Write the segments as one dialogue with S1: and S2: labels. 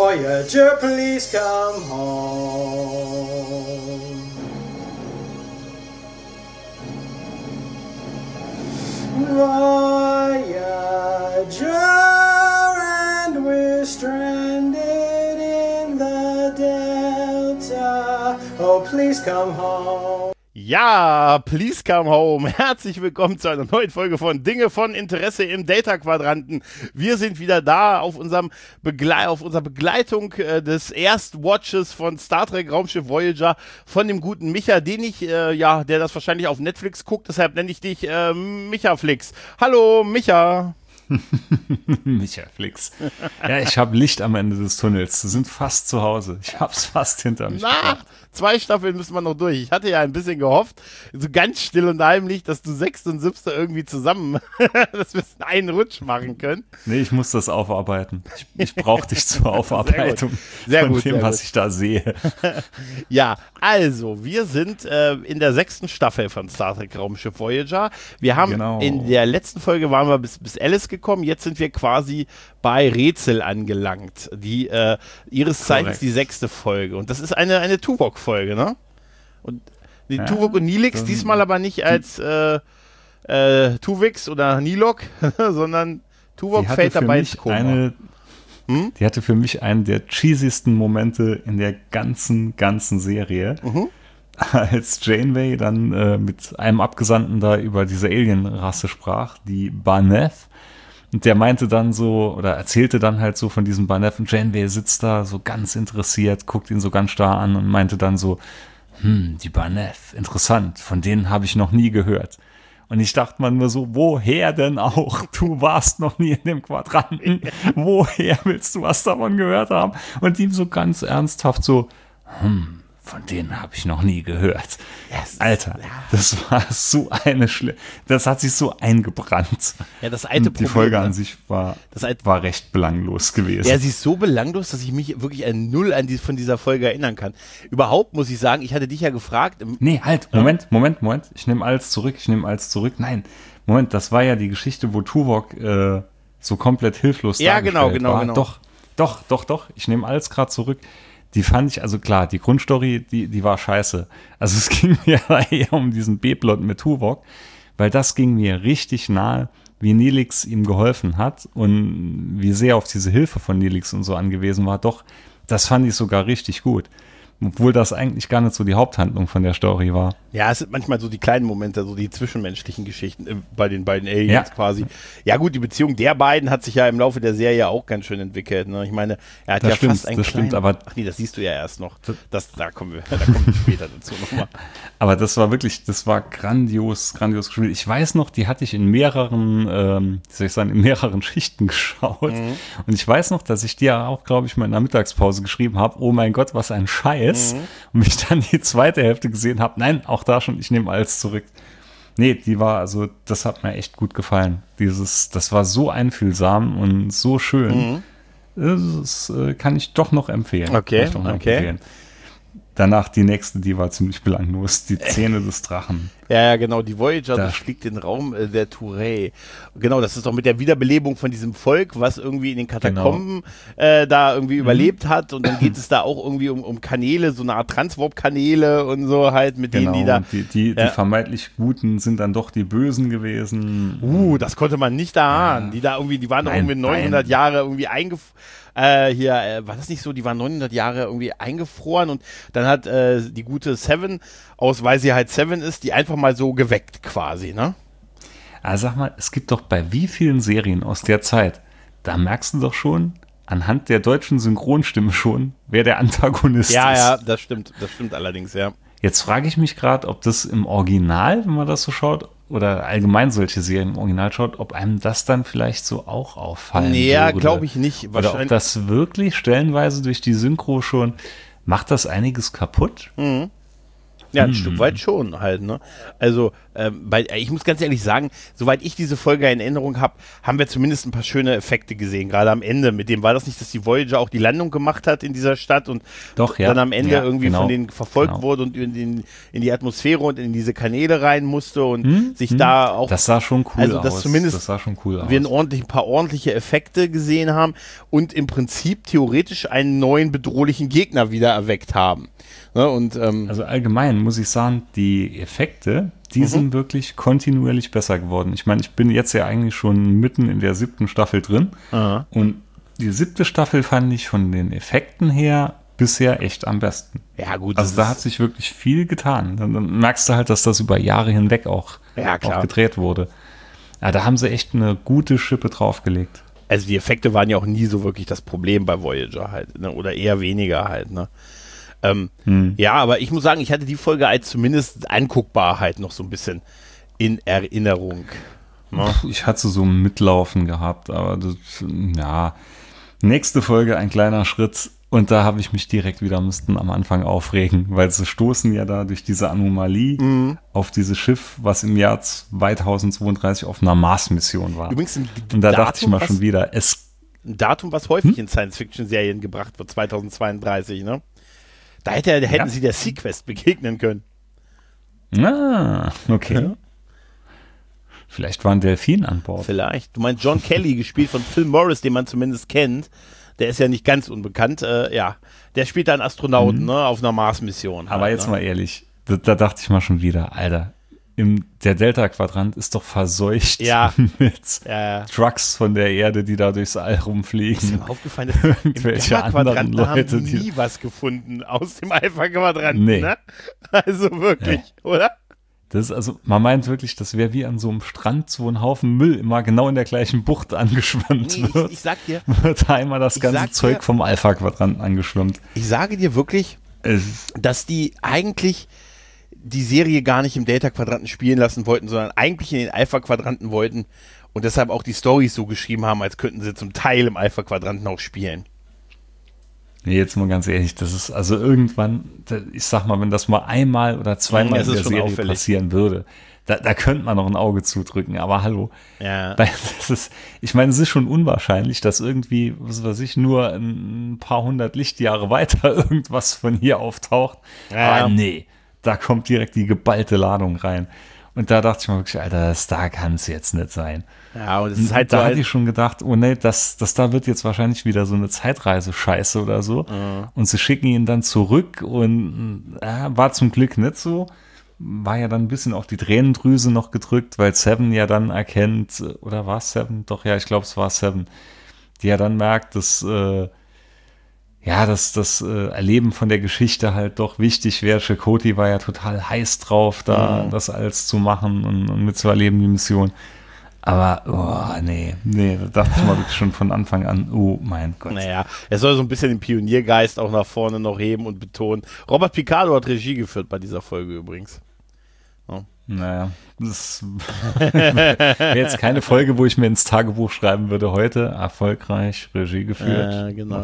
S1: Voyager, please come home. Voyager, and we're stranded in the Delta. Oh, please come home.
S2: Ja, please come home. Herzlich willkommen zu einer neuen Folge von Dinge von Interesse im Delta-Quadranten. Wir sind wieder da auf unserer Begleitung des Erstwatches von Star Trek Raumschiff Voyager von dem guten Micha, der das wahrscheinlich auf Netflix guckt. Deshalb nenne ich dich Michaflix. Hallo, Micha.
S3: Michaflix. Ja, ich habe Licht am Ende des Tunnels. Wir sind fast zu Hause. Ich hab's fast hinter mich gebracht.
S2: 2 Staffeln müssen wir noch durch. Ich hatte ja ein bisschen gehofft, so ganz still und heimlich, dass du 6. und 7. irgendwie zusammen, dass wir es in einen Rutsch machen können.
S3: Nee, ich muss das aufarbeiten. Ich brauche dich zur Aufarbeitung von dem, was ich da sehe.
S2: Ja, also, wir sind in der 6. Staffel von Star Trek Raumschiff Voyager. Wir haben in der letzten Folge waren wir bis Alice gekommen. Jetzt sind wir quasi bei Rätsel angelangt. Die ihres Zeichens die 6. Folge. Und das ist eine Tuvok-Folge, ne? Und die Tuvok und Neelix, diesmal aber nicht als Tuvix oder Nilok, sondern Tuvok fällt dabei ins Koma.
S3: Die hatte für mich einen der cheesiesten Momente in der ganzen Serie. Als Janeway dann mit einem Abgesandten da über diese Alien-Rasse sprach, die Barneth. Und der meinte dann so, oder erzählte dann halt so von diesem Barneth, und Janeway sitzt da so ganz interessiert, guckt ihn so ganz starr an und meinte dann so, die Barneth, interessant, von denen habe ich noch nie gehört. Und ich dachte mir nur so, woher denn auch? Du warst noch nie in dem Quadranten. Woher willst du was davon gehört haben? Und ihm so ganz ernsthaft so, von denen habe ich noch nie gehört. Yes. Alter, das war so das hat sich so eingebrannt. Ja, das alte Problem. Die Folge an sich war recht belanglos gewesen.
S2: Ja, sie ist so belanglos, dass ich mich wirklich null von dieser Folge erinnern kann. Überhaupt muss ich sagen, ich hatte dich ja gefragt.
S3: Nee, halt, Moment. Ich nehme alles zurück. Nein, Moment, das war ja die Geschichte, wo Tuvok so komplett hilflos dargestellt war. Ja, genau. Doch. Ich nehme alles gerade zurück. Die fand ich, also klar, die Grundstory, die war scheiße. Also es ging mir eher um diesen B-Plot mit Tuvok, weil das ging mir richtig nahe, wie Neelix ihm geholfen hat und wie sehr auf diese Hilfe von Neelix und so angewiesen war. Doch, das fand ich sogar richtig gut. Obwohl das eigentlich gar nicht so die Haupthandlung von der Story war.
S2: Ja, es sind manchmal so die kleinen Momente, so die zwischenmenschlichen Geschichten bei den beiden Aliens quasi. Ja gut, die Beziehung der beiden hat sich ja im Laufe der Serie auch ganz schön entwickelt. Ne? Ich meine, er hat fast einen kleinen...
S3: aber
S2: ach nee, das siehst du ja erst noch. Da kommen wir später dazu nochmal.
S3: Aber das war grandios gespielt. Ich weiß noch, die hatte ich in mehreren Schichten geschaut. Und ich weiß noch, dass ich dir auch, glaube ich, mal in der Mittagspause geschrieben habe, oh mein Gott, was ein Scheiß. Und mich dann die zweite Hälfte gesehen habe, nein, auch da schon, ich nehme alles zurück. Nee, das hat mir echt gut gefallen. Das war so einfühlsam und so schön. Das kann ich doch noch empfehlen.
S2: Okay.
S3: Danach die nächste, die war ziemlich belanglos, die Zähne des Drachen.
S2: Ja, genau, die Voyager durchfliegt den Raum der Touré. Genau, das ist doch mit der Wiederbelebung von diesem Volk, was irgendwie in den Katakomben da irgendwie überlebt hat. Und dann geht es da auch irgendwie um Kanäle, so eine Art Transwarp-Kanäle und so halt, mit denen die da...
S3: Die vermeintlich Guten sind dann doch die Bösen gewesen.
S2: Das konnte man nicht erahnen. Die waren doch irgendwie 900 Jahre irgendwie war das nicht so, die waren 900 Jahre irgendwie eingefroren und dann hat die gute Seven, weil sie halt Seven ist, die einfach mal so geweckt quasi, ne?
S3: Also sag mal, es gibt doch bei wie vielen Serien aus der Zeit, da merkst du doch schon, anhand der deutschen Synchronstimme schon, wer der Antagonist ist.
S2: Ja, das stimmt allerdings, ja.
S3: Jetzt frage ich mich gerade, ob das im Original, wenn man das so schaut, oder allgemein solche Serien im Original schaut, ob einem das dann vielleicht so auch auffallen würde.
S2: Ja, glaube ich nicht.
S3: Oder ob das wirklich stellenweise durch die Synchro schon, macht das einiges kaputt?
S2: Ja, ein Stück weit schon halt, ne? Also, ich muss ganz ehrlich sagen, soweit ich diese Folge in Erinnerung habe, haben wir zumindest ein paar schöne Effekte gesehen, gerade am Ende. Mit dem war das nicht, dass die Voyager auch die Landung gemacht hat in dieser Stadt und dann am Ende irgendwie von denen verfolgt wurde und in die Atmosphäre und in diese Kanäle rein musste und sich da auch...
S3: Das sah schon cool aus.
S2: Dass zumindest
S3: das sah schon cool aus.
S2: wir ein paar ordentliche Effekte gesehen haben und im Prinzip theoretisch einen neuen bedrohlichen Gegner wieder erweckt haben. Ne? Und,
S3: also allgemein muss ich sagen, die Effekte, die sind wirklich kontinuierlich besser geworden. Ich meine, ich bin jetzt ja eigentlich schon mitten in der 7. Staffel drin. Und die 7. Staffel fand ich von den Effekten her bisher echt am besten.
S2: Ja, gut.
S3: Also da hat sich wirklich viel getan. Dann merkst du halt, dass das über Jahre hinweg auch gedreht wurde. Ja, da haben sie echt eine gute Schippe draufgelegt.
S2: Also die Effekte waren ja auch nie so wirklich das Problem bei Voyager halt, ne? Oder eher weniger halt, ne? Ja, aber ich muss sagen, ich hatte die Folge als zumindest anguckbar halt noch so ein bisschen in Erinnerung. Ne?
S3: Ich hatte so ein Mitlaufen gehabt, aber das, ja, nächste Folge ein kleiner Schritt und da habe ich mich direkt wieder am Anfang aufregen, weil sie stoßen ja da durch diese Anomalie auf dieses Schiff, was im Jahr 2032 auf einer Mars-Mission war.
S2: Übrigens
S3: und da dachte ich mal schon wieder,
S2: ein Datum, was häufig in Science-Fiction-Serien gebracht wird, 2032, ne? Da hätten sie der Sequest begegnen können.
S3: Ah, okay. Ja. Vielleicht war ein Delfin an Bord.
S2: Vielleicht. Du meinst John Kelly, gespielt von Phil Morris, den man zumindest kennt. Der ist ja nicht ganz unbekannt. Der spielt da einen Astronauten, ne, auf einer Mars-Mission.
S3: Aber jetzt mal ehrlich, da dachte ich mal schon wieder, Alter, der Delta-Quadrant ist doch verseucht mit Trucks von der Erde, die da durchs All rumfliegen.
S2: Ist mir aufgefallen, dass im Delta-Quadrant haben nie was gefunden aus dem Alpha-Quadranten, ne? Also wirklich, oder?
S3: Das ist also, man meint wirklich, das wäre wie an so einem Strand, wo ein Haufen Müll immer genau in der gleichen Bucht angeschwemmt wird.
S2: Ich sag dir.
S3: Wird da einmal das ganze Zeug vom Alpha-Quadranten angeschwemmt.
S2: Ich sage dir wirklich, dass die eigentlich die Serie gar nicht im Delta-Quadranten spielen lassen wollten, sondern eigentlich in den Alpha-Quadranten wollten und deshalb auch die Storys so geschrieben haben, als könnten sie zum Teil im Alpha-Quadranten auch spielen.
S3: Nee, jetzt mal ganz ehrlich, das ist also irgendwann, ich sag mal, wenn das mal einmal oder zweimal in der Serie passieren würde, da könnte man noch ein Auge zudrücken, aber hallo. Ja. Ich meine, es ist schon unwahrscheinlich, dass irgendwie, was weiß ich, nur ein paar hundert Lichtjahre weiter irgendwas von hier auftaucht. Ja. Aber nee, da kommt direkt die geballte Ladung rein. Und da dachte ich mir wirklich, Alter, da kann es jetzt nicht sein.
S2: Ja, und es ist halt
S3: da hatte ich schon gedacht, oh nee, das da wird jetzt wahrscheinlich wieder so eine Zeitreise-Scheiße oder so. Und sie schicken ihn dann zurück und war zum Glück nicht so. War ja dann ein bisschen auf die Tränendrüse noch gedrückt, weil Seven ja dann erkennt, oder war es Seven? Doch, ja, ich glaube, es war Seven, die ja dann merkt, dass das Erleben von der Geschichte halt doch wichtig wäre. Chakotay war ja total heiß drauf, da das alles zu machen und mitzuerleben, die Mission. Aber, nee, da dachte ich mal wirklich schon von Anfang an, oh mein Gott.
S2: Naja, er soll so ein bisschen den Pioniergeist auch nach vorne noch heben und betonen. Robert Picardo hat Regie geführt bei dieser Folge übrigens.
S3: Oh. Naja, das wäre jetzt keine Folge, wo ich mir ins Tagebuch schreiben würde, heute erfolgreich Regie geführt.
S2: Genau.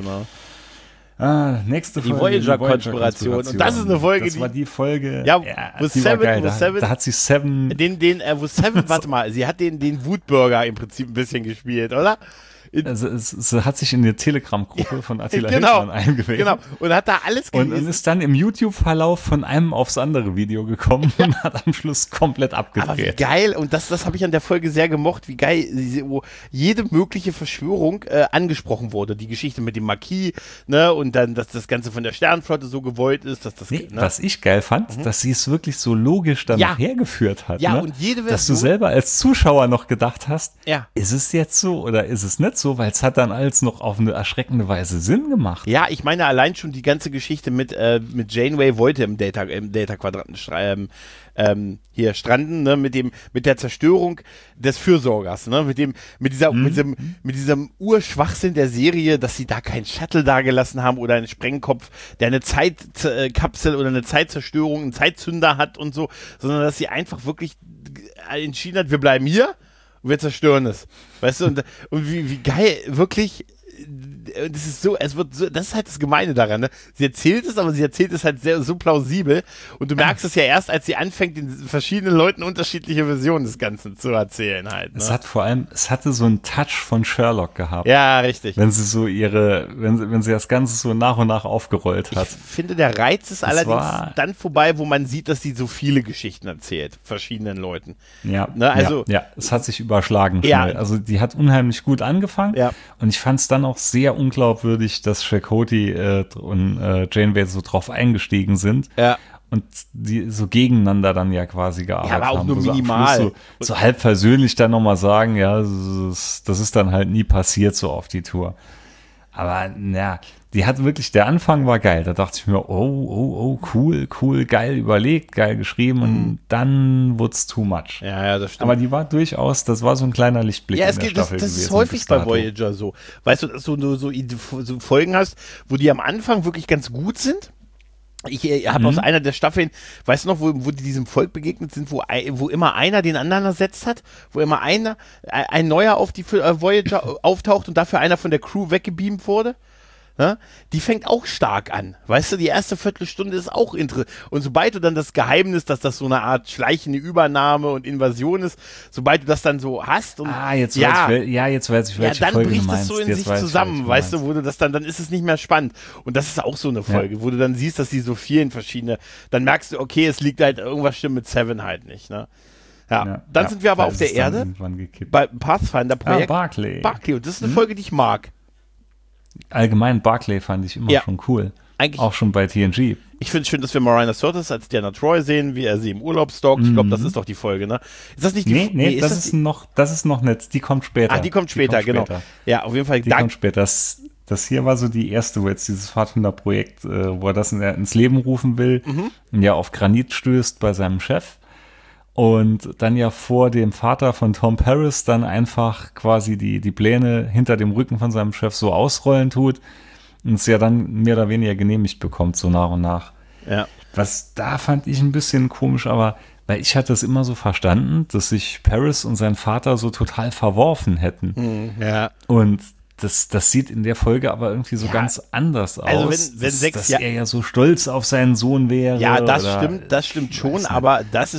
S3: Nächste
S2: Folge. Die Voyager-Konspiration. Und das ist eine Folge,
S3: das war die Folge.
S2: Ja, wo Seven,
S3: da hat sie Seven.
S2: Wo Seven, warte mal, sie hat den Wutbürger im Prinzip ein bisschen gespielt, oder?
S3: Also es hat sich in die Telegram-Gruppe von Attila Hildmann eingewählt.
S2: Genau, und hat da alles gelesen.
S3: Und ist dann im YouTube-Verlauf von einem aufs andere Video gekommen und hat am Schluss komplett abgedreht.
S2: Aber wie geil, und das habe ich an der Folge sehr gemocht, wie geil, wo jede mögliche Verschwörung angesprochen wurde. Die Geschichte mit dem Marquis, ne, und dann, dass das Ganze von der Sternenflotte so gewollt ist, dass das.
S3: Nee, ne? Was ich geil fand, dass sie es wirklich so logisch dann hergeführt hat.
S2: Ja,
S3: ne?
S2: Und jede Version.
S3: Dass du selber als Zuschauer noch gedacht hast, ist es jetzt so oder ist es nicht so, weil es hat dann alles noch auf eine erschreckende Weise Sinn gemacht.
S2: Ja, ich meine allein schon die ganze Geschichte mit Janeway wollte im Delta-Quadranten hier stranden, ne, mit der Zerstörung des Fürsorgers, ne, mit diesem Urschwachsinn der Serie, dass sie da keinen Shuttle dagelassen haben oder einen Sprengkopf, der eine Zeitkapsel oder eine Zeitzerstörung, einen Zeitzünder hat und so, sondern dass sie einfach wirklich entschieden hat, wir bleiben hier und wir zerstören es. Weißt du, und wie geil, wirklich, das ist so, das ist halt das Gemeine daran, ne? Sie erzählt es, aber sie erzählt es halt so plausibel und du merkst es ja erst, als sie anfängt, den verschiedenen Leuten unterschiedliche Versionen des Ganzen zu erzählen halt. Ne?
S3: Es hatte so einen Touch von Sherlock gehabt.
S2: Ja, richtig.
S3: Wenn sie so wenn sie das Ganze so nach und nach aufgerollt hat.
S2: Ich finde, der Reiz ist allerdings dann vorbei, wo man sieht, dass sie so viele Geschichten erzählt, verschiedenen Leuten.
S3: Ja,
S2: ne? Also,
S3: ja, es hat sich überschlagen schnell. Also die hat unheimlich gut angefangen und ich fand es dann auch sehr unglaubwürdig, dass Chakotay und Janeway so drauf eingestiegen sind.
S2: Ja.
S3: Und die so gegeneinander dann ja quasi gearbeitet haben.
S2: Ja, aber auch nur
S3: so
S2: minimal.
S3: So halb versöhnlich dann nochmal sagen, ja, das ist dann halt nie passiert so auf die Tour. Aber ja, die hat wirklich, der Anfang war geil. Da dachte ich mir, oh, cool, geil überlegt, geil geschrieben und dann wurde es too much.
S2: Ja, das stimmt.
S3: Aber die war durchaus, das war so ein kleiner Lichtblick in der Staffel gewesen.
S2: Das ist häufig bei Voyager so. Weißt du, dass du so Folgen hast, wo die am Anfang wirklich ganz gut sind. Ich habe aus einer der Staffeln, weißt du noch, wo die diesem Volk begegnet sind, wo immer einer den anderen ersetzt hat, wo immer ein neuer auf die Voyager auftaucht und dafür einer von der Crew weggebeamt wurde? Ja? Die fängt auch stark an. Weißt du, die erste Viertelstunde ist auch interessant. Und sobald du dann das Geheimnis, dass das so eine Art schleichende Übernahme und Invasion ist, sobald du das dann so hast und
S3: jetzt weiß ich, welche
S2: dann
S3: Folge
S2: bricht
S3: du meinst.
S2: es so in
S3: jetzt
S2: sich zusammen, weißt du, wo du das dann ist es nicht mehr spannend. Und das ist auch so eine Folge, wo du dann siehst, dass die so vielen verschiedene, dann merkst du, okay, es liegt halt, irgendwas stimmt mit Seven halt nicht, ne? Ja, dann sind wir aber auf der Erde, bei Pathfinder-Projekt.
S3: Barclay.
S2: Und das ist eine Folge, die ich mag.
S3: Allgemein Barclay fand ich immer schon cool. Eigentlich auch schon bei TNG.
S2: Ich finde es schön, dass wir Marina Sirtis als Diana Troy sehen, wie er sie im Urlaub stalkt. Ich glaube, das ist doch die Folge, ne? Ist das nicht die
S3: Nee, das ist noch nett. Die kommt später.
S2: Die kommt später, genau. Ja, auf jeden Fall.
S3: Die kommt später. Das hier war so die erste, wo jetzt dieses Pfadfinder-Projekt, wo er das ins Leben rufen will und ja auf Granit stößt bei seinem Chef. Und dann ja vor dem Vater von Tom Paris dann einfach quasi die Pläne hinter dem Rücken von seinem Chef so ausrollen tut und es ja dann mehr oder weniger genehmigt bekommt, so nach und nach.
S2: Ja.
S3: Was da fand ich ein bisschen komisch, aber weil ich hatte es immer so verstanden, dass sich Paris und sein Vater so total verworfen hätten.
S2: Ja.
S3: Und das sieht in der Folge aber irgendwie so ganz anders aus.
S2: Also wenn
S3: dass er ja so stolz auf seinen Sohn wäre.
S2: Ja, das stimmt schon, aber dass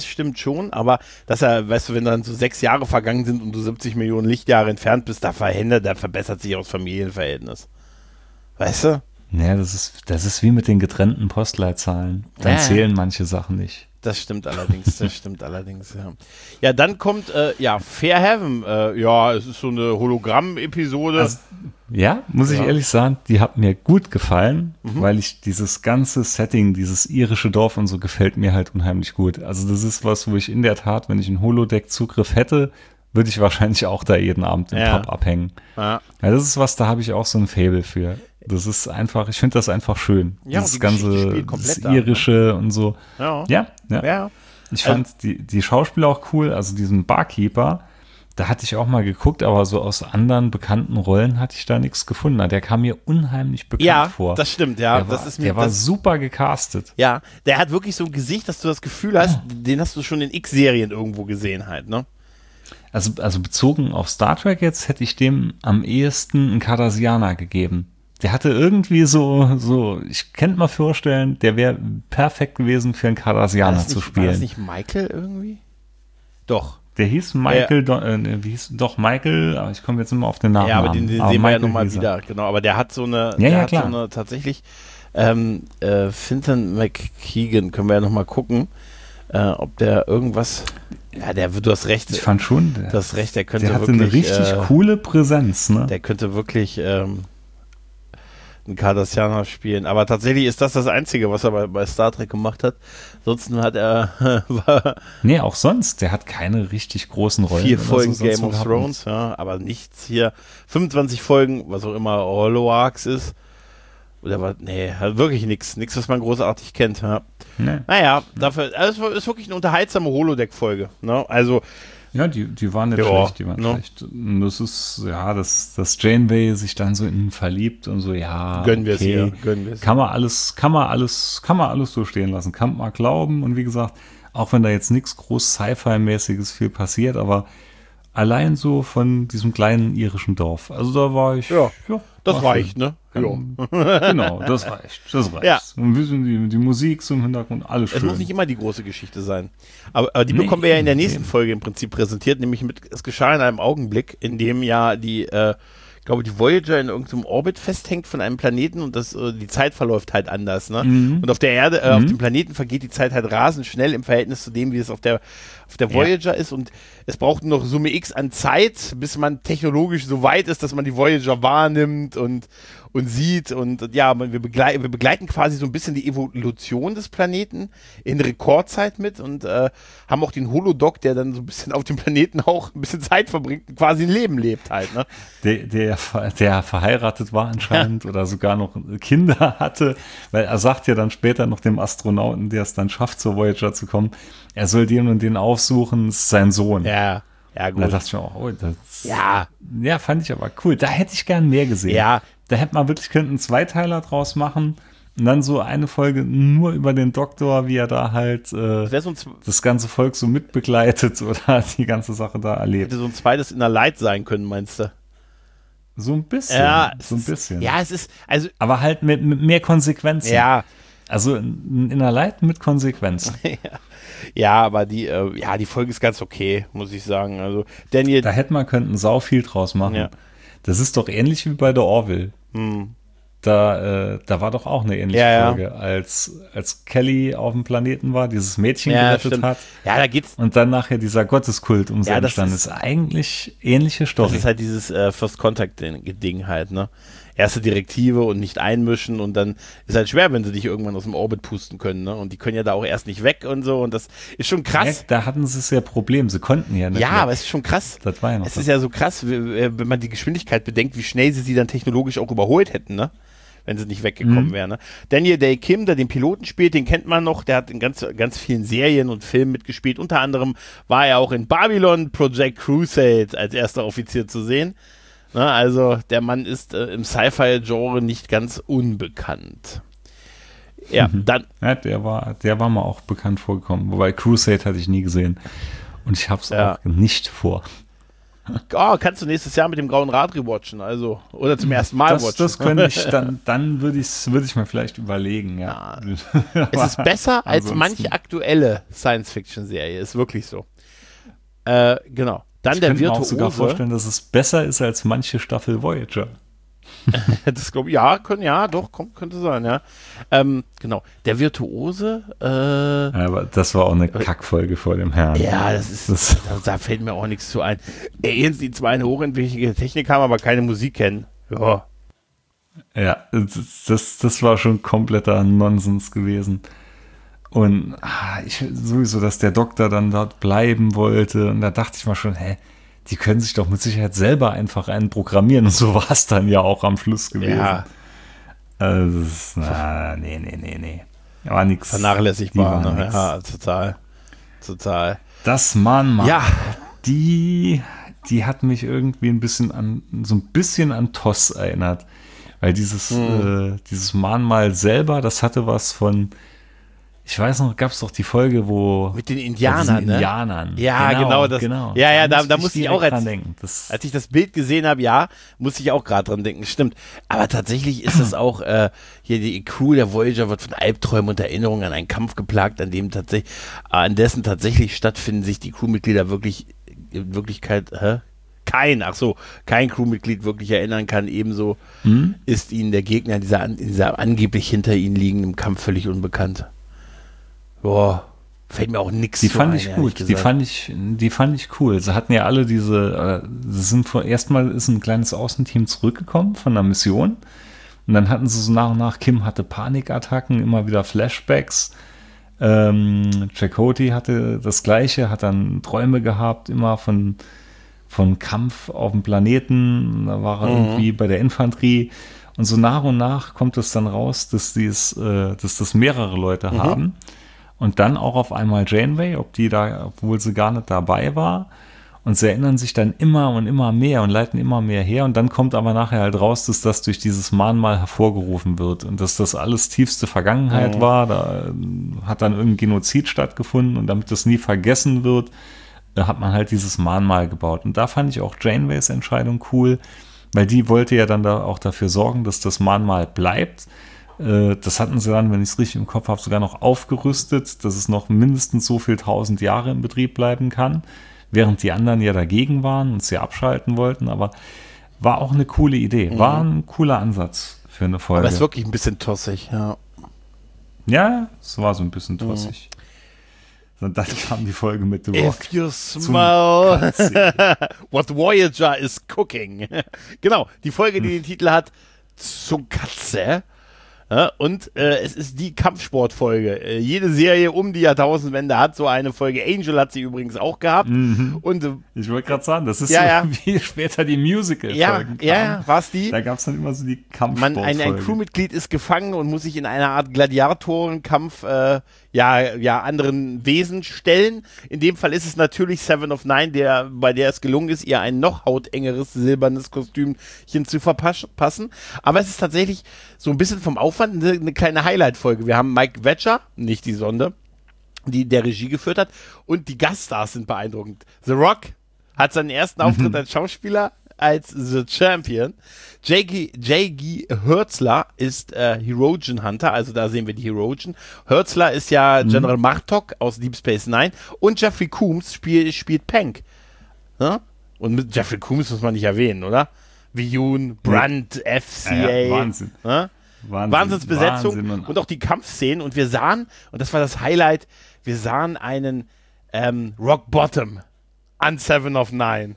S2: er, weißt du, wenn dann so 6 Jahre vergangen sind und du 70 Millionen Lichtjahre entfernt bist, da verbessert sich auch das Familienverhältnis. Weißt du?
S3: Ja, das ist wie mit den getrennten Postleitzahlen. Dann zählen manche Sachen nicht.
S2: Das stimmt allerdings, ja. Ja, dann kommt, Fair Heaven. Es ist so eine Hologramm-Episode.
S3: Also, muss ich ehrlich sagen, die hat mir gut gefallen, weil ich dieses ganze Setting, dieses irische Dorf und so gefällt mir halt unheimlich gut. Also das ist was, wo ich in der Tat, wenn ich einen Holodeck-Zugriff hätte, würde ich wahrscheinlich auch da jeden Abend im Pub abhängen. Ja, das ist was, da habe ich auch so ein Faible für. Das ist einfach, ich finde das einfach schön.
S2: Ja,
S3: das ganze das Irische und so. Ja. Ich fand die Schauspieler auch cool, also diesen Barkeeper, da hatte ich auch mal geguckt, aber so aus anderen bekannten Rollen hatte ich da nichts gefunden. Der kam mir unheimlich bekannt vor.
S2: Ja, das stimmt, ja.
S3: Der war super gecastet.
S2: Ja, der hat wirklich so ein Gesicht, dass du das Gefühl hast, den hast du schon in X-Serien irgendwo gesehen halt, ne?
S3: Also bezogen auf Star Trek jetzt, hätte ich dem am ehesten einen Cardassianer gegeben. Der hatte irgendwie so, ich könnte mir vorstellen, der wäre perfekt gewesen für einen Cardassianer zu spielen. War das
S2: nicht Michael irgendwie? Doch.
S3: Der hieß Michael, Michael, aber ich komme jetzt immer auf den Namen.
S2: Ja, aber den sehen wir ja nochmal wieder, genau. Aber der hat so eine, so eine tatsächlich, Fintan McKeegan, können wir ja nochmal gucken, ob der irgendwas, du hast recht.
S3: Ich fand schon,
S2: du hast recht, der könnte
S3: wirklich.
S2: Der hatte
S3: eine richtig coole Präsenz, ne?
S2: Der könnte wirklich, einen Cardassianer spielen. Aber tatsächlich ist das Einzige, was er bei Star Trek gemacht hat. Ansonsten hat er
S3: auch sonst. Der hat keine richtig großen Rollen.
S2: 4 Folgen so Game of Thrones, aber nichts hier. 25 Folgen, was auch immer Holoarcs ist. Oder was? Nee, wirklich nichts. Nichts, was man großartig kennt. Ja. Nee. Naja, dafür, also es ist wirklich eine unterhaltsame Holodeck-Folge. Ne? Also
S3: ja, die waren nicht schlecht, die waren schlecht. Und das ist, dass Janeway sich dann so in ihn verliebt und so,
S2: gönnen wir es hier.
S3: Kann man alles so stehen lassen, kann man mal glauben. Und wie gesagt, auch wenn da jetzt nichts groß Sci-Fi-mäßiges viel passiert, aber Allein so von diesem kleinen irischen Dorf. Also da war ich.
S2: Ja, das
S3: war
S2: reicht,
S3: schön.
S2: ne?
S3: Genau, das reicht. Das reicht.
S2: Ja.
S3: Und ein bisschen die Musik so im Hintergrund, alles
S2: Es
S3: schön.
S2: muss nicht immer die große Geschichte sein. Aber die bekommen wir ja in der nächsten Folge im Prinzip präsentiert, nämlich es geschah in einem Augenblick, in dem ja ich glaube, die Voyager in irgendeinem Orbit festhängt von einem Planeten und die Zeit verläuft halt anders, ne? Und auf der Erde, auf dem Planeten vergeht die Zeit halt rasend schnell im Verhältnis zu dem, wie es auf der Voyager ist, und es braucht noch Summe X an Zeit, bis man technologisch so weit ist, dass man die Voyager wahrnimmt und sieht, und ja, wir begleiten quasi so ein bisschen die Evolution des Planeten in Rekordzeit mit und haben auch den Holodoc, der dann so ein bisschen auf dem Planeten auch ein bisschen Zeit verbringt und quasi ein Leben lebt halt, ne?
S3: Der verheiratet war anscheinend oder sogar noch Kinder hatte, weil er sagt ja dann später noch dem Astronauten, der es dann schafft, zur Voyager zu kommen, er soll den und den aufsuchen, es ist sein Sohn.
S2: Ja,
S3: gut. Und da dachte ich mir auch,
S2: ja,
S3: fand ich aber cool. Da hätte ich gern mehr gesehen.
S2: Ja.
S3: Da hätte man wirklich, könnten einen Zweiteiler draus machen und dann so eine Folge nur über den Doktor, wie er da halt das ganze Volk so mitbegleitet oder die ganze Sache da erlebt.
S2: Hätte so ein zweites Inner Light sein können, meinst du?
S3: So ein bisschen.
S2: Ja,
S3: so ein bisschen.
S2: Ja, es ist, also.
S3: Aber halt mit mehr Konsequenzen.
S2: Ja.
S3: Also ein Inner Light mit Konsequenzen.
S2: Ja, aber die Folge ist ganz okay, muss ich sagen. Also, Daniel.
S3: Da hätte man können sau viel draus machen. Ja. Das ist doch ähnlich wie bei der Orville. Da war doch auch eine ähnliche Folge, als Kelly auf dem Planeten war, dieses Mädchen gerettet hat.
S2: Ja, da geht's.
S3: Und dann nachher dieser Gotteskult um sie entstanden ist. Eigentlich ähnliche Story.
S2: Das ist halt dieses First Contact-Ding halt, ne? Erste Direktive und nicht einmischen, und dann ist halt schwer, wenn sie dich irgendwann aus dem Orbit pusten können, ne? Und die können ja da auch erst nicht weg und so, und das ist schon krass.
S3: Ja, da hatten sie es ja Problem, sie konnten ja nicht.
S2: Ja,
S3: weg.
S2: aber es ist schon krass.
S3: Das war ja noch
S2: es ist ja so krass, wenn man die Geschwindigkeit bedenkt, wie schnell sie dann technologisch auch überholt hätten, ne? Wenn sie nicht weggekommen wären. Ne? Daniel Day Kim, der den Piloten spielt, den kennt man noch, der hat in ganz, ganz vielen Serien und Filmen mitgespielt. Unter anderem war er auch in Babylon Project Crusade als erster Offizier zu sehen. Na, also der Mann ist im Sci-Fi-Genre nicht ganz unbekannt. Ja, dann.
S3: Ja, der war mal auch bekannt vorgekommen, wobei Crusade hatte ich nie gesehen. Und ich habe es auch nicht vor.
S2: Oh, kannst du nächstes Jahr mit dem Grauen Rat rewatchen, also, oder zum ersten Mal watchen.
S3: Das könnte ich, dann würde ich mir vielleicht überlegen, ja.
S2: Es ist besser als manche aktuelle Science-Fiction-Serie, ist wirklich so. Genau. Dann
S3: ich
S2: der
S3: könnte mir
S2: Virtuose.
S3: auch sogar vorstellen, dass es besser ist als manche Staffel Voyager.
S2: Das glaube ich, könnte sein, ja. Genau. Der Virtuose.
S3: Aber das war auch eine Kackfolge vor dem Herrn.
S2: Ja, da fällt mir auch nichts zu ein. Aliens, die zwar eine hochentwickelte Technik haben, aber keine Musik kennen. Ja.
S3: Ja, das war schon kompletter Nonsens gewesen. Und sowieso, dass der Doktor dann dort bleiben wollte. Und da dachte ich mal schon, die können sich doch mit Sicherheit selber einfach einen programmieren. Und so war es dann ja auch am Schluss gewesen. Ja. Also, nee. War nichts.
S2: Vernachlässigbar, ne? Ja, total.
S3: Das Mahnmal.
S2: Ja.
S3: Die hat mich irgendwie so ein bisschen an TOS erinnert. Weil dieses Mahnmal selber, das hatte was von. Ich weiß noch, gab es doch die Folge, wo
S2: mit den Indianern, ne?
S3: Indianern.
S2: Ja, genau. Ja, da musste ich auch
S3: dran denken.
S2: Als ich das Bild gesehen habe, musste ich auch gerade dran denken. Stimmt. Aber tatsächlich ist es auch, hier die Crew der Voyager wird von Albträumen und Erinnerungen an einen Kampf geplagt, an dessen tatsächlich stattfinden, sich die Crewmitglieder wirklich in Wirklichkeit, kein Crewmitglied wirklich erinnern kann. Ebenso ist ihnen der Gegner in dieser angeblich hinter ihnen liegenden Kampf völlig unbekannt. Boah, fällt mir auch nichts
S3: zu ein. Die fand ich gut, die fand ich cool. Sie hatten ja alle erstmal ist ein kleines Außenteam zurückgekommen von der Mission und dann hatten sie so nach und nach, Kim hatte Panikattacken, immer wieder Flashbacks. Chakotay hatte das Gleiche, hat dann Träume gehabt, immer von Kampf auf dem Planeten, da war er irgendwie bei der Infanterie. Und so nach und nach kommt es dann raus, dass das mehrere Leute haben. Und dann auch auf einmal Janeway, obwohl sie gar nicht dabei war. Und sie erinnern sich dann immer und immer mehr und leiten immer mehr her. Und dann kommt aber nachher halt raus, dass das durch dieses Mahnmal hervorgerufen wird. Und dass das alles tiefste Vergangenheit war. Da hat dann irgendein Genozid stattgefunden. Und damit das nie vergessen wird, hat man halt dieses Mahnmal gebaut. Und da fand ich auch Janeways Entscheidung cool, weil die wollte ja dann da auch dafür sorgen, dass das Mahnmal bleibt. Das hatten sie dann, wenn ich es richtig im Kopf habe, sogar noch aufgerüstet, dass es noch mindestens so viel 1000 Jahre in Betrieb bleiben kann, während die anderen ja dagegen waren und sie abschalten wollten. Aber war auch eine coole Idee, war ein cooler Ansatz für eine Folge.
S2: Aber ist wirklich ein bisschen tossig, ja.
S3: Ja, es war so ein bisschen tossig. Und dann kam die Folge mit The Rock.
S2: If you smell what Voyager is cooking. Genau, die Folge, die den Titel hat Zunkatze. Ja, und es ist die Kampfsportfolge. Jede Serie um die Jahrtausendwende hat so eine Folge. Angel hat sie übrigens auch gehabt. Und,
S3: ich wollte gerade sagen, das ist
S2: ja,
S3: so, wie später die Musical-Folgen kamen.
S2: Ja, war's die?
S3: Da gab es dann immer so die Kampfsportfolge.
S2: Ein Crewmitglied ist gefangen und muss sich in einer Art Gladiatorenkampf anderen Wesen stellen. In dem Fall ist es natürlich Seven of Nine, bei der es gelungen ist, ihr ein noch hautengeres silbernes Kostümchen zu verpassen. Aber es ist tatsächlich so ein bisschen vom Aufwand eine kleine Highlight-Folge. Wir haben Mike Vetcher, nicht die Sonde, die der Regie geführt hat, und die Gaststars sind beeindruckend. The Rock hat seinen ersten Auftritt als Schauspieler als The Champion. J.G. Hertzler ist Hirogen Hunter, also da sehen wir die Hirogen. Hertzler ist ja General Martok aus Deep Space Nine und Jeffrey Combs spielt Pank. Ja? Und mit Jeffrey Combs muss man nicht erwähnen, oder? Viyun, Brandt, FCA.
S3: Ja, Wahnsinn.
S2: Ja? Wahnsinnsbesetzung
S3: Wahnsinn.
S2: Und auch die Kampfszenen. Und wir sahen, und das war das Highlight, wir sahen einen Rock Bottom an Seven of Nine.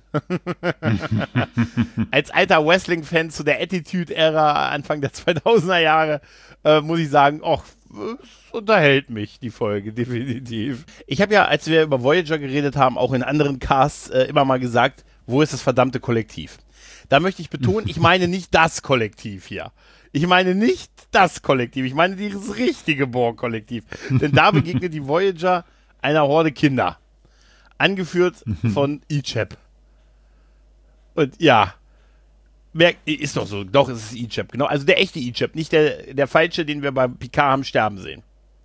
S2: Als alter Wrestling-Fan zu der Attitude-Ära Anfang der 2000er Jahre muss ich sagen, es unterhält mich, die Folge, definitiv. Ich habe ja, als wir über Voyager geredet haben, auch in anderen Casts immer mal gesagt, wo ist das verdammte Kollektiv? Da möchte ich betonen, ich meine nicht das Kollektiv hier. Ich meine nicht das Kollektiv, ich meine dieses richtige Borg-Kollektiv. Denn da begegnet die Voyager einer Horde Kinder. Angeführt von Icheb. Und ja, ist doch so, doch, es ist Icheb, genau. Also der echte Icheb, nicht der falsche, den wir bei Picard haben sterben sehen.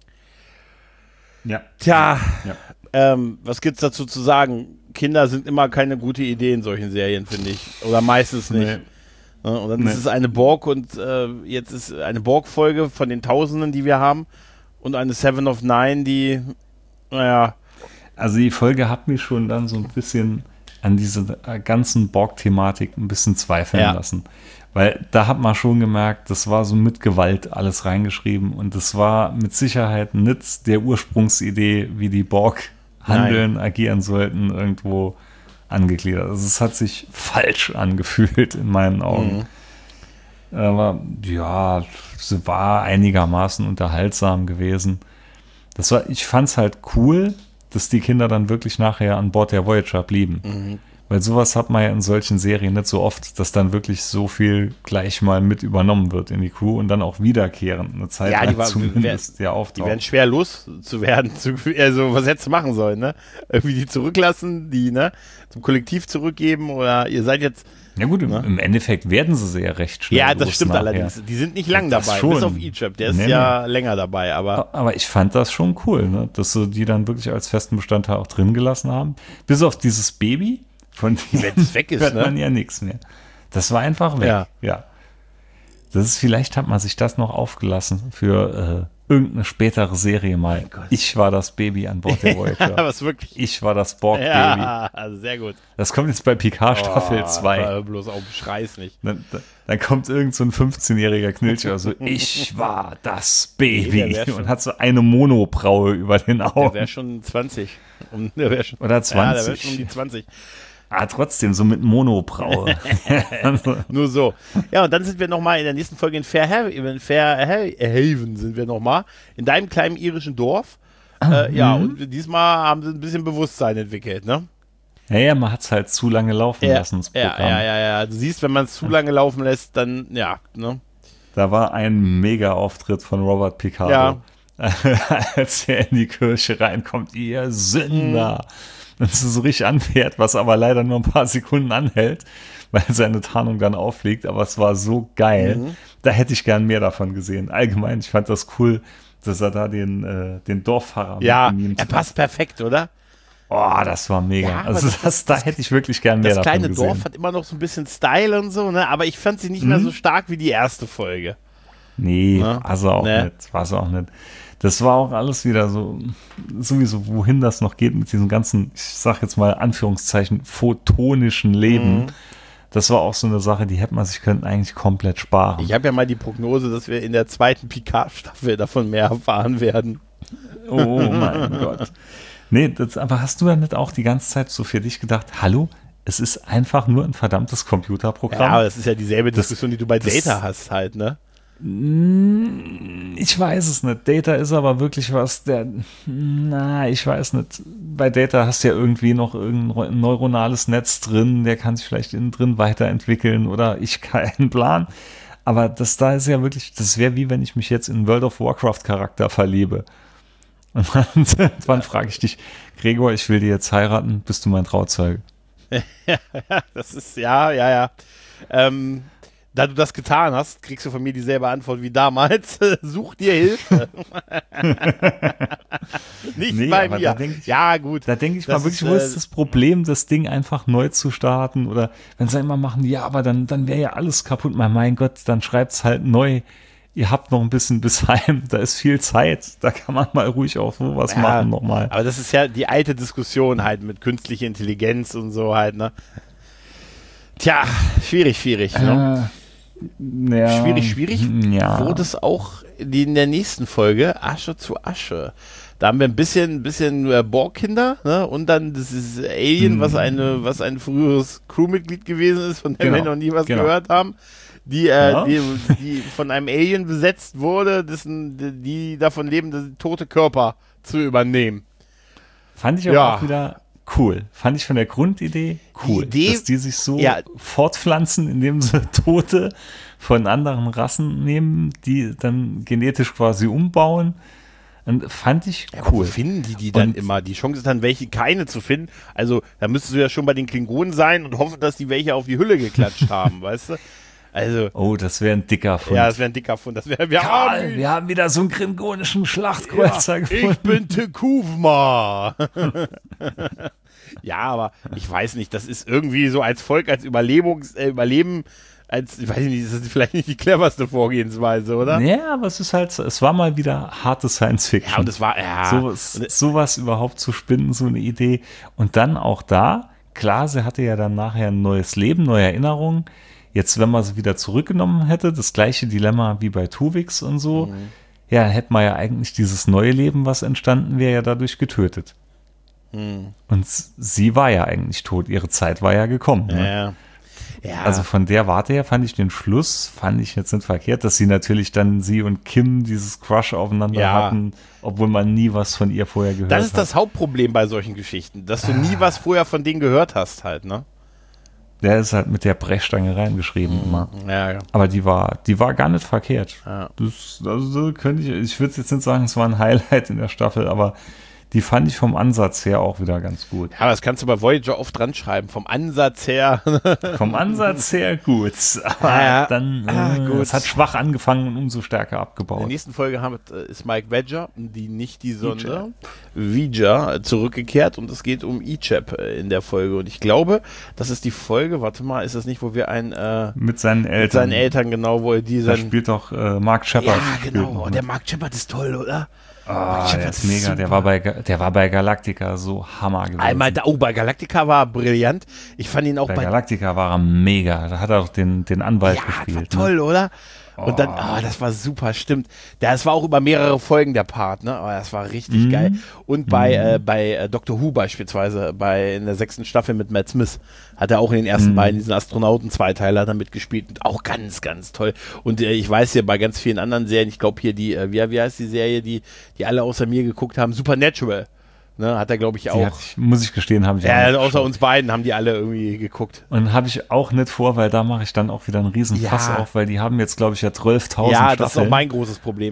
S3: Ja.
S2: Tja,
S3: Ja.
S2: Was gibt's dazu zu sagen? Kinder sind immer keine gute Idee in solchen Serien, finde ich. Oder meistens nicht.
S3: Nee.
S2: Ja, und dann ist es eine Borg und jetzt ist eine Borg-Folge von den Tausenden, die wir haben. Und eine Seven of Nine, die, naja.
S3: Also die Folge hat mich schon dann so ein bisschen an diese ganzen Borg-Thematik ein bisschen zweifeln lassen. Weil da hat man schon gemerkt, das war so mit Gewalt alles reingeschrieben und das war mit Sicherheit nicht der Ursprungsidee, wie die Borg handeln, agieren sollten, irgendwo angegliedert. Also es hat sich falsch angefühlt in meinen Augen. Aber ja, sie war einigermaßen unterhaltsam gewesen. Ich fand es halt cool, dass die Kinder dann wirklich nachher an Bord der Voyager blieben. Weil sowas hat man ja in solchen Serien nicht so oft, dass dann wirklich so viel gleich mal mit übernommen wird in die Crew und dann auch wiederkehrend eine Zeit lang zumindest auftaucht.
S2: Die werden schwer loszuwerden. Also was hättest du machen sollen, ne? Irgendwie die zurücklassen, die, ne, zum Kollektiv zurückgeben oder ihr seid jetzt.
S3: Ja gut, im Endeffekt werden sie ja recht schnell.
S2: Ja, das stimmt
S3: nachher.
S2: Allerdings. Die sind nicht lang
S3: Das
S2: dabei,
S3: schon.
S2: bis auf Egypt. Der ist ja länger dabei,
S3: Aber ich fand das schon cool, ne? Dass sie die dann wirklich als festen Bestandteil auch drin gelassen haben. Bis auf dieses Baby, von dem
S2: wenn es weg ist,
S3: hört
S2: ne?
S3: man ja nichts mehr. Das war einfach weg. Ja. Das ist, vielleicht hat man sich das noch aufgelassen für irgendeine spätere Serie mal. Ich war das Baby an Bord der Voyager.
S2: Was wirklich?
S3: Ich war das Borg-Baby.
S2: Ja, also sehr gut.
S3: Das kommt jetzt bei Picard Staffel 2.
S2: Bloß auf, schrei's nicht.
S3: Dann kommt irgend so ein 15-jähriger Knilcher, also ich war das Baby und hat so eine Monobraue über den Augen.
S2: Der wäre schon 20.
S3: Oder 20.
S2: Ja, der wäre schon um die 20.
S3: Trotzdem, so mit Monobraue.
S2: Nur so. Ja, und dann sind wir nochmal in der nächsten Folge in Fairhaven sind wir nochmal. In deinem kleinen irischen Dorf. Und diesmal haben sie ein bisschen Bewusstsein entwickelt, ne?
S3: Ja, man hat es halt zu lange laufen lassen, das Programm.
S2: Ja. Du siehst, wenn man es zu lange laufen lässt, dann, ne?
S3: Da war ein Mega-Auftritt von Robert Picardo. Ja. Als er in die Kirche reinkommt, ihr Sünder. Und es so richtig anfährt, was aber leider nur ein paar Sekunden anhält, weil seine Tarnung dann auffliegt. Aber es war so geil. Da hätte ich gern mehr davon gesehen. Allgemein, ich fand das cool, dass er da den Dorffahrer
S2: ja, er passt perfekt, oder?
S3: Oh, das war mega.
S2: Ja, aber
S3: also da hätte ich wirklich gern mehr
S2: Das
S3: davon
S2: kleine
S3: gesehen.
S2: Dorf hat immer noch so ein bisschen Style und so, ne? Aber ich fand sie nicht mehr so stark wie die erste Folge.
S3: Nee,
S2: Ne?
S3: war sie auch nicht. War sie auch nicht. Das war auch alles wieder so, sowieso, wohin das noch geht mit diesem ganzen, ich sag jetzt mal Anführungszeichen, photonischen Leben. Das war auch so eine Sache, die hätte man sich eigentlich komplett sparen.
S2: Ich habe ja mal die Prognose, dass wir in der zweiten Picard-Staffel davon mehr erfahren werden.
S3: Oh mein Gott. Nee, aber hast du ja nicht auch die ganze Zeit so für dich gedacht, hallo, es ist einfach nur ein verdammtes Computerprogramm?
S2: Ja, aber das ist ja dieselbe Diskussion, die du bei Data hast halt, ne?
S3: Ich weiß es nicht. Data ist aber wirklich was, ich weiß nicht. Bei Data hast du ja irgendwie noch irgendein neuronales Netz drin, der kann sich vielleicht innen drin weiterentwickeln oder ich keinen Plan. Aber da ist ja wirklich, das wäre wie wenn ich mich jetzt in einen World of Warcraft Charakter verliebe. Und dann frage ich dich, Gregor, ich will dir jetzt heiraten, bist du mein Trauzeuge?
S2: Das ist, ja. Da du das getan hast, kriegst du von mir dieselbe Antwort wie damals. Such dir Hilfe. Nicht bei mir. Ja, gut.
S3: Da denke ich mal wirklich, wo ist das Problem, das Ding einfach neu zu starten? Oder wenn sie immer machen, ja, aber dann wäre ja alles kaputt. Mein Gott, dann schreibt es halt neu. Ihr habt noch ein bisschen bis heim, da ist viel Zeit. Da kann man mal ruhig auch sowas machen nochmal.
S2: Aber das ist ja die alte Diskussion halt mit künstlicher Intelligenz und so halt, ne? Tja, schwierig, ne?
S3: Ja,
S2: Schwierig.
S3: Ja.
S2: Wurde es auch in der nächsten Folge Asche zu Asche. Da haben wir ein bisschen Borg-Kinder, ne? Und dann dieses Alien, was ein früheres Crewmitglied gewesen ist, von dem wir noch nie was gehört haben, die von einem Alien besetzt wurde, die davon leben, tote Körper zu übernehmen.
S3: Fand ich aber auch wieder cool. Fand ich von der Grundidee cool. Dass die sich so fortpflanzen, indem sie Tote von anderen Rassen nehmen, die dann genetisch quasi umbauen. Und fand ich cool.
S2: Wo finden die dann immer? Die Chance ist dann, keine zu finden. Also, da müsstest du ja schon bei den Klingonen sein und hoffen, dass die welche auf die Hülle geklatscht haben, weißt du? Also,
S3: das wäre ein dicker Fund.
S2: Ja, das wäre ein dicker Fund. Wir
S3: haben wieder so einen klingonischen Schlachtkreuzer gefunden.
S2: Ich bin Tekuvma. Ja, aber ich weiß nicht, das ist irgendwie so als Volk, als Überleben, ich weiß nicht, das ist vielleicht nicht die cleverste Vorgehensweise, oder?
S3: Ja, aber es war mal wieder harte Science-Fiction.
S2: Ja, und es war,
S3: sowas überhaupt zu spinnen, so eine Idee. Und dann auch da, klar, sie hatte ja dann nachher ein neues Leben, neue Erinnerungen. Jetzt, wenn man sie wieder zurückgenommen hätte, das gleiche Dilemma wie bei Tuvix und so, hätte man ja eigentlich dieses neue Leben, was entstanden wäre, ja dadurch getötet. Und sie war ja eigentlich tot, ihre Zeit war ja gekommen. Ne?
S2: Ja.
S3: Also von der Warte her fand ich den Schluss, jetzt nicht verkehrt, dass sie und Kim dieses Crush aufeinander hatten, obwohl man nie was von ihr vorher gehört hat.
S2: Das ist das Hauptproblem bei solchen Geschichten, dass du nie was vorher von denen gehört hast halt, ne?
S3: Der ist halt mit der Brechstange reingeschrieben immer.
S2: Ja.
S3: Aber die war gar nicht verkehrt.
S2: Ja.
S3: Ich würde jetzt nicht sagen, es war ein Highlight in der Staffel, aber die fand ich vom Ansatz her auch wieder ganz gut.
S2: Ja, das kannst du bei Voyager oft dran schreiben. Vom Ansatz her.
S3: Vom Ansatz her gut. Aber gut. Es hat schwach angefangen und umso stärker abgebaut.
S2: In der nächsten Folge ist Mike Badger, sondern Vija zurückgekehrt und es geht um Icheb in der Folge. Und ich glaube, das ist die Folge, warte mal, ist das nicht, wo wir
S3: mit seinen Eltern,
S2: genau, wo er
S3: da spielt doch Mark Shepard.
S2: Ja, genau. Und der Mark Shepard ist toll, oder?
S3: Der ist mega, der war bei Galactica so Hammer gewesen.
S2: Bei Galactica war er brillant. Ich fand ihn auch
S3: bei Galactica war er mega. Da hat er auch den Anwalt gespielt.
S2: Ja, war toll, oder? Und dann, das war super, stimmt. Das war auch über mehrere Folgen der Part, ne? Aber das war richtig geil. Und bei Doctor Who beispielsweise, in der 6. Staffel mit Matt Smith, hat er auch in den ersten beiden diesen Astronauten-Zweiteiler da mitgespielt. Und auch ganz, ganz toll. Und ich weiß ja bei ganz vielen anderen Serien, ich glaube hier wie heißt die Serie, die alle außer mir geguckt haben, Supernatural. Ne, hat er, glaube ich, auch.
S3: Muss ich gestehen, habe ich auch.
S2: Ja, außer uns beiden haben die alle irgendwie geguckt.
S3: Und habe ich auch nicht vor, weil da mache ich dann auch wieder einen riesen Fass auf, weil die haben jetzt, glaube ich, 12.000 Staffeln.
S2: Ja, das ist auch mein großes Problem.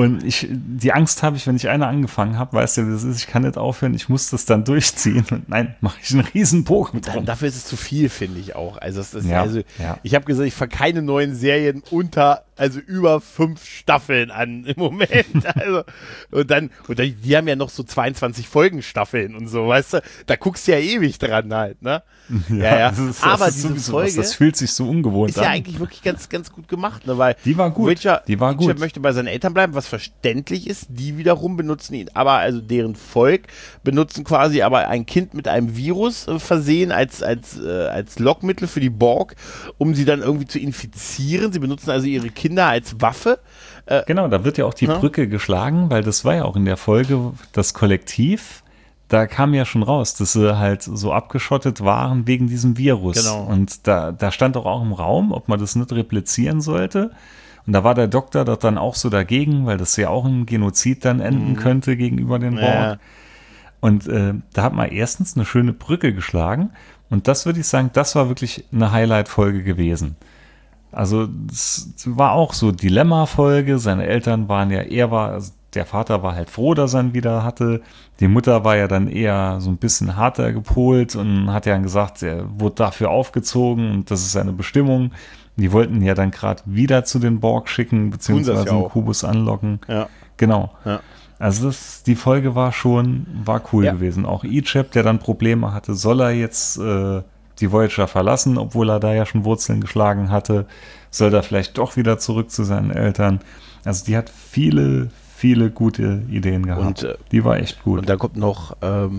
S3: Die Angst habe ich, wenn ich eine angefangen habe, weißt du, wie das ist, ich kann nicht aufhören, ich muss das dann durchziehen. Und nein, mache ich einen riesen Bogen drum.
S2: Dafür ist es zu viel, finde ich auch. Also, ich habe gesagt, ich fange keine neuen Serien über 5 Staffeln an im Moment. Und die haben ja noch so 22 Folgen Folgenstaffeln und so, weißt du? Da guckst du ja ewig dran halt, ne? Ja. Aber diese Folge,
S3: das fühlt sich so ungewohnt
S2: ist
S3: an.
S2: ja eigentlich wirklich ganz, ganz gut gemacht, ne? Weil
S3: Die war gut.
S2: Reacher
S3: gut.
S2: möchte bei seinen Eltern bleiben, was verständlich ist. Die wiederum benutzen ihn, aber also deren Volk benutzen quasi aber ein Kind mit einem Virus versehen als Lockmittel für die Borg, um sie dann irgendwie zu infizieren. Sie benutzen also ihre Kinder als Waffe.
S3: Genau, da wird ja auch die Brücke geschlagen, weil das war ja auch in der Folge das Kollektiv. Da kam ja schon raus, dass sie halt so abgeschottet waren wegen diesem Virus.
S2: Genau.
S3: Und da stand auch im Raum, ob man das nicht replizieren sollte. Und da war der Doktor doch dann auch so dagegen, weil das ja auch ein Genozid dann enden könnte gegenüber den Borg.
S2: Ja.
S3: Und da hat man erstens eine schöne Brücke geschlagen. Und das würde ich sagen, das war wirklich eine Highlight-Folge gewesen. Also es war auch so Dilemma-Folge. Seine Eltern waren ja, der Vater war halt froh, dass er ihn wieder hatte. Die Mutter war ja dann eher so ein bisschen harter gepolt und hat ja gesagt, er wurde dafür aufgezogen und das ist seine Bestimmung. Die wollten ihn ja dann gerade wieder zu den Borg schicken, beziehungsweise den Kubus anlocken.
S2: Ja.
S3: Genau.
S2: Ja.
S3: Also die Folge war cool gewesen. Auch Icheb, der dann Probleme hatte, soll er jetzt die Voyager verlassen, obwohl er da ja schon Wurzeln geschlagen hatte, soll er vielleicht doch wieder zurück zu seinen Eltern. Also die hat viele gute Ideen gehabt. Und, die war echt gut.
S2: Und da kommt noch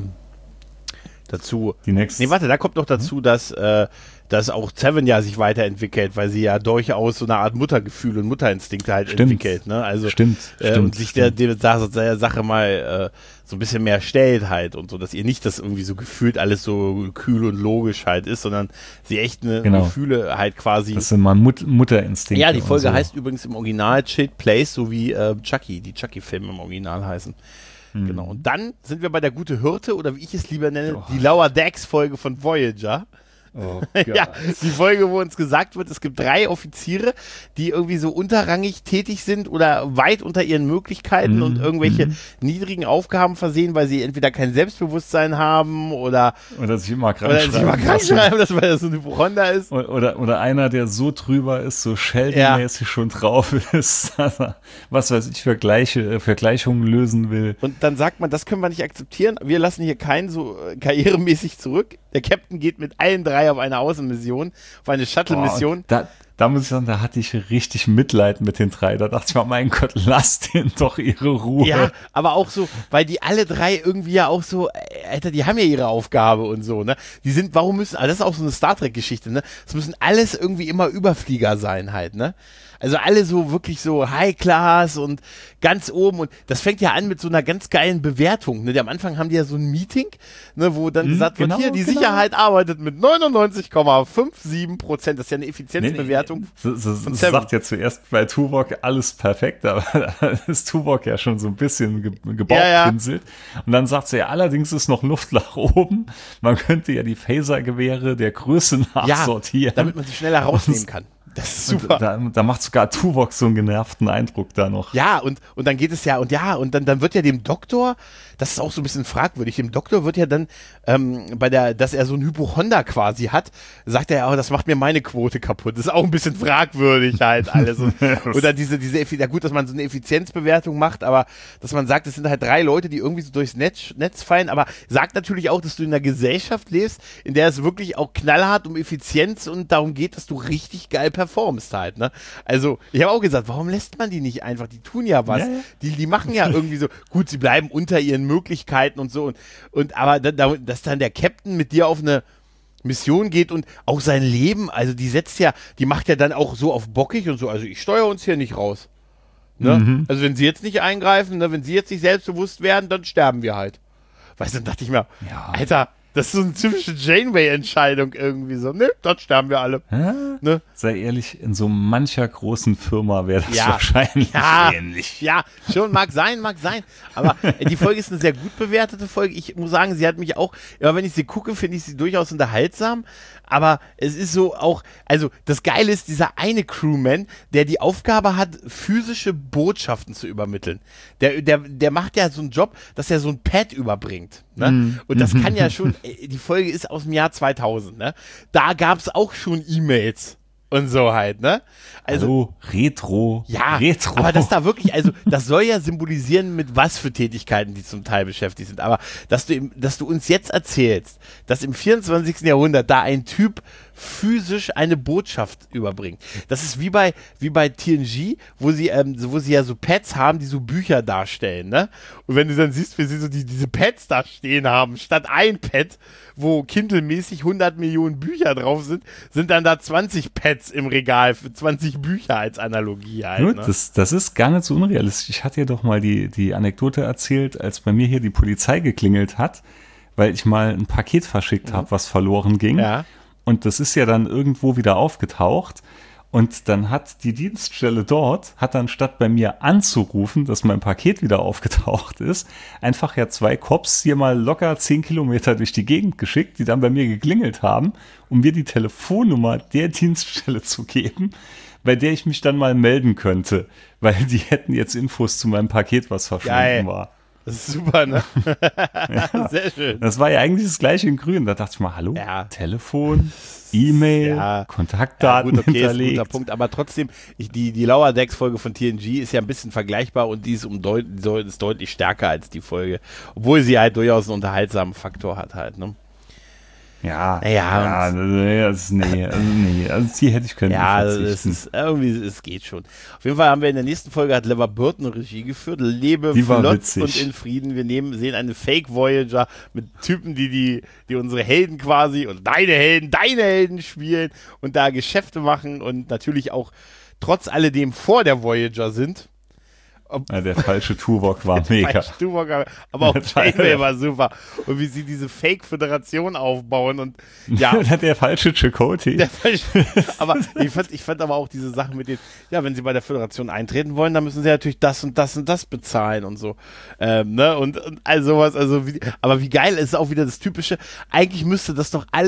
S2: dazu.
S3: Die nächste.
S2: Da kommt noch dazu, dass auch Seven ja sich weiterentwickelt, weil sie ja durchaus so eine Art Muttergefühl und Mutterinstinkte halt entwickelt. Ne? Also, und sich der Sache mal so ein bisschen mehr stellt halt und so, dass ihr nicht das irgendwie so gefühlt alles so kühl und logisch halt ist, sondern sie echt eine Gefühle halt quasi.
S3: Das sind mal Mutterinstinkte.
S2: Ja, die Folge heißt übrigens im Original Chilled Place, so wie Chucky, die Chucky-Filme im Original heißen. Genau. Und dann sind wir bei der Gute Hirte oder wie ich es lieber nenne, die Lower Decks-Folge von Voyager.
S3: Oh
S2: ja, die Folge, wo uns gesagt wird, es gibt 3 Offiziere, die irgendwie so unterrangig tätig sind oder weit unter ihren Möglichkeiten und irgendwelche niedrigen Aufgaben versehen, weil sie entweder kein Selbstbewusstsein haben oder
S3: sich immer krank
S2: schreiben, dass weil das so eine Hypochonder ist.
S3: Oder einer, der so drüber ist, so Sheldon-mäßig schon drauf ist, dass er, was weiß ich, für Gleichungen lösen will.
S2: Und dann sagt man, das können wir nicht akzeptieren, wir lassen hier keinen so karrieremäßig zurück. Der Captain geht mit allen 3 auf eine Außenmission, auf eine Shuttle-Mission.
S3: Da muss ich sagen, da hatte ich richtig Mitleid mit den 3. Da dachte ich mir, mein Gott, lasst denen doch ihre Ruhe.
S2: Ja, aber auch so, weil die alle 3 irgendwie ja auch so, Alter, die haben ja ihre Aufgabe und so, ne? Das ist auch so eine Star Trek-Geschichte, ne? Das müssen alles irgendwie immer Überflieger sein halt, ne? Also alle so wirklich so High Class und ganz oben und das fängt ja an mit so einer ganz geilen Bewertung. Ne? Am Anfang haben die ja so ein Meeting, ne, wo dann gesagt wird, hier, die Sicherheit arbeitet mit 99,57%. Das ist ja eine Effizienzbewertung.
S3: Das sagt ja zuerst bei Tuvok alles perfekt, aber da ist Tuvok ja schon so ein bisschen gebauchpinselt. Ja. Und dann sagt sie ja, allerdings ist noch Luft nach oben. Man könnte ja die Phaser-Gewehre der Größe nachsortieren.
S2: Ja, damit man sie schneller rausnehmen kann. Das ist super.
S3: Da macht sogar Tuvok so einen genervten Eindruck da noch.
S2: Ja, und dann geht es und dann wird ja dem Doktor, das ist auch so ein bisschen fragwürdig, dem Doktor wird ja dann, dass er so ein Hypochonder quasi hat, sagt er ja, das macht mir meine Quote kaputt. Das ist auch ein bisschen fragwürdig halt alles. Oder ja gut, dass man so eine Effizienzbewertung macht, aber dass man sagt, es sind halt 3 Leute, die irgendwie so durchs Netz fallen, aber sagt natürlich auch, dass du in einer Gesellschaft lebst, in der es wirklich auch knallhart um Effizienz und darum geht, dass du richtig geil performst halt, ne? Also, ich habe auch gesagt, warum lässt man die nicht einfach? Die tun ja was. Ja. Die machen ja irgendwie so, gut, sie bleiben unter ihren Möglichkeiten und so aber dass dann der Captain mit dir auf eine Mission geht und auch sein Leben, also die macht ja dann auch so auf bockig und so, also ich steuere uns hier nicht raus. Ne? Also wenn sie jetzt nicht eingreifen, ne, wenn sie jetzt nicht selbstbewusst werden, dann sterben wir halt. Weißt du, dann dachte ich mir, Alter, das ist so eine typische Janeway-Entscheidung irgendwie so. Ne, dort sterben wir alle. Ne?
S3: Sei ehrlich, in so mancher großen Firma wäre das wahrscheinlich ähnlich.
S2: Ja, schon, mag sein. Aber die Folge ist eine sehr gut bewertete Folge. Ich muss sagen, sie hat mich auch, immer wenn ich sie gucke, finde ich sie durchaus unterhaltsam. Aber es ist so auch, also das Geile ist, dieser eine Crewman, der die Aufgabe hat, physische Botschaften zu übermitteln. Der macht ja so einen Job, dass er so ein Pad überbringt. Ne? Und das kann ja schon, die Folge ist aus dem Jahr 2000, ne? Da gab es auch schon E-Mails. und so halt, ne?
S3: Also Retro.
S2: Ja,
S3: Retro.
S2: aber das da wirklich, also das soll ja symbolisieren, mit was für Tätigkeiten die zum Teil beschäftigt sind. Aber dass du uns jetzt erzählst, dass im 24. Jahrhundert da ein Typ physisch eine Botschaft überbringt. Das ist wie bei TNG, wo sie ja so Pads haben, die so Bücher darstellen, ne? Und wenn du dann siehst, wie sie so diese Pads da stehen haben, statt ein Pad, wo Kindle-mäßig 100 Millionen Bücher drauf sind dann da 20 Pads im Regal für 20 Bücher als Analogie halt.
S3: Gut,
S2: Ne?
S3: das ist gar nicht so unrealistisch. Ich hatte ja doch mal die Anekdote erzählt, als bei mir hier die Polizei geklingelt hat, weil ich mal ein Paket verschickt habe, was verloren ging.
S2: Ja.
S3: Und das ist ja dann irgendwo wieder aufgetaucht. Und dann hat die Dienststelle dort, hat dann statt bei mir anzurufen, dass mein Paket wieder aufgetaucht ist, einfach ja 2 Cops hier mal locker 10 Kilometer durch die Gegend geschickt, die dann bei mir geklingelt haben, um mir die Telefonnummer der Dienststelle zu geben, bei der ich mich dann mal melden könnte, weil die hätten jetzt Infos zu meinem Paket, was verschwunden war.
S2: Das ist super, ne?
S3: Ja.
S2: Sehr schön.
S3: Das war ja eigentlich das gleiche in grün. Da dachte ich mal, hallo,
S2: Ja.
S3: Telefon, E-Mail,
S2: Ja.
S3: Kontaktdaten
S2: gut, okay, ist ein
S3: hinterlegt.
S2: guter Punkt, aber trotzdem, die Lower Decks-Folge von TNG ist ja ein bisschen vergleichbar und die ist ist deutlich stärker als die Folge, obwohl sie halt durchaus einen unterhaltsamen Faktor hat halt, ne?
S3: Ja,
S2: Naja,
S3: also die hätte ich können
S2: Ja,
S3: verzichten.
S2: es geht schon. Auf jeden Fall haben wir in der nächsten Folge, hat LeVar Burton Regie geführt, lebe
S3: Die war
S2: flott
S3: witzig.
S2: und in Frieden. Wir sehen eine Fake Voyager mit Typen, die unsere Helden quasi und deine Helden spielen und da Geschäfte machen und natürlich auch trotz alledem vor der Voyager sind.
S3: Ja, der falsche Tuvok war mega.
S2: Aber auch Janeway war super. Und wie sie diese Fake-Föderation aufbauen und ja.
S3: Der falsche Chakotay.
S2: Aber ich fand aber auch diese Sachen mit den, ja, wenn sie bei der Föderation eintreten wollen, dann müssen sie natürlich das und das und das bezahlen und so. Ne? Und all sowas, aber wie geil ist auch wieder das Typische, eigentlich müsste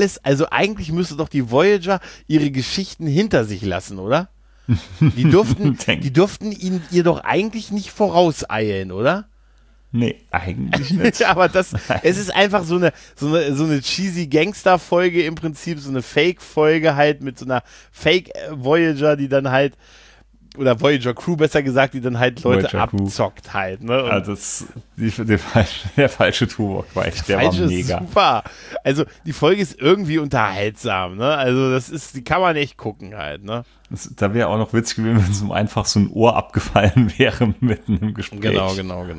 S2: doch die Voyager ihre Geschichten hinter sich lassen, oder? Die durften ihr doch eigentlich nicht vorauseilen, oder?
S3: Nee, eigentlich nicht.
S2: Ja, aber es ist einfach so eine cheesy Gangster-Folge im Prinzip, so eine Fake-Folge halt mit so einer Fake-Voyager, die dann halt, oder Voyager-Crew besser gesagt, die dann halt Leute
S3: Voyager Crew.
S2: abzockt halt. Ne? Und
S3: Der falsche Tuvok war echt, der war mega.
S2: Ist super. Also die Folge ist irgendwie unterhaltsam, ne? Also die kann man echt gucken halt, ne?
S3: Da wäre auch noch witzig gewesen, wenn es ihm einfach so ein Ohr abgefallen wäre mitten im Gespräch.
S2: Genau.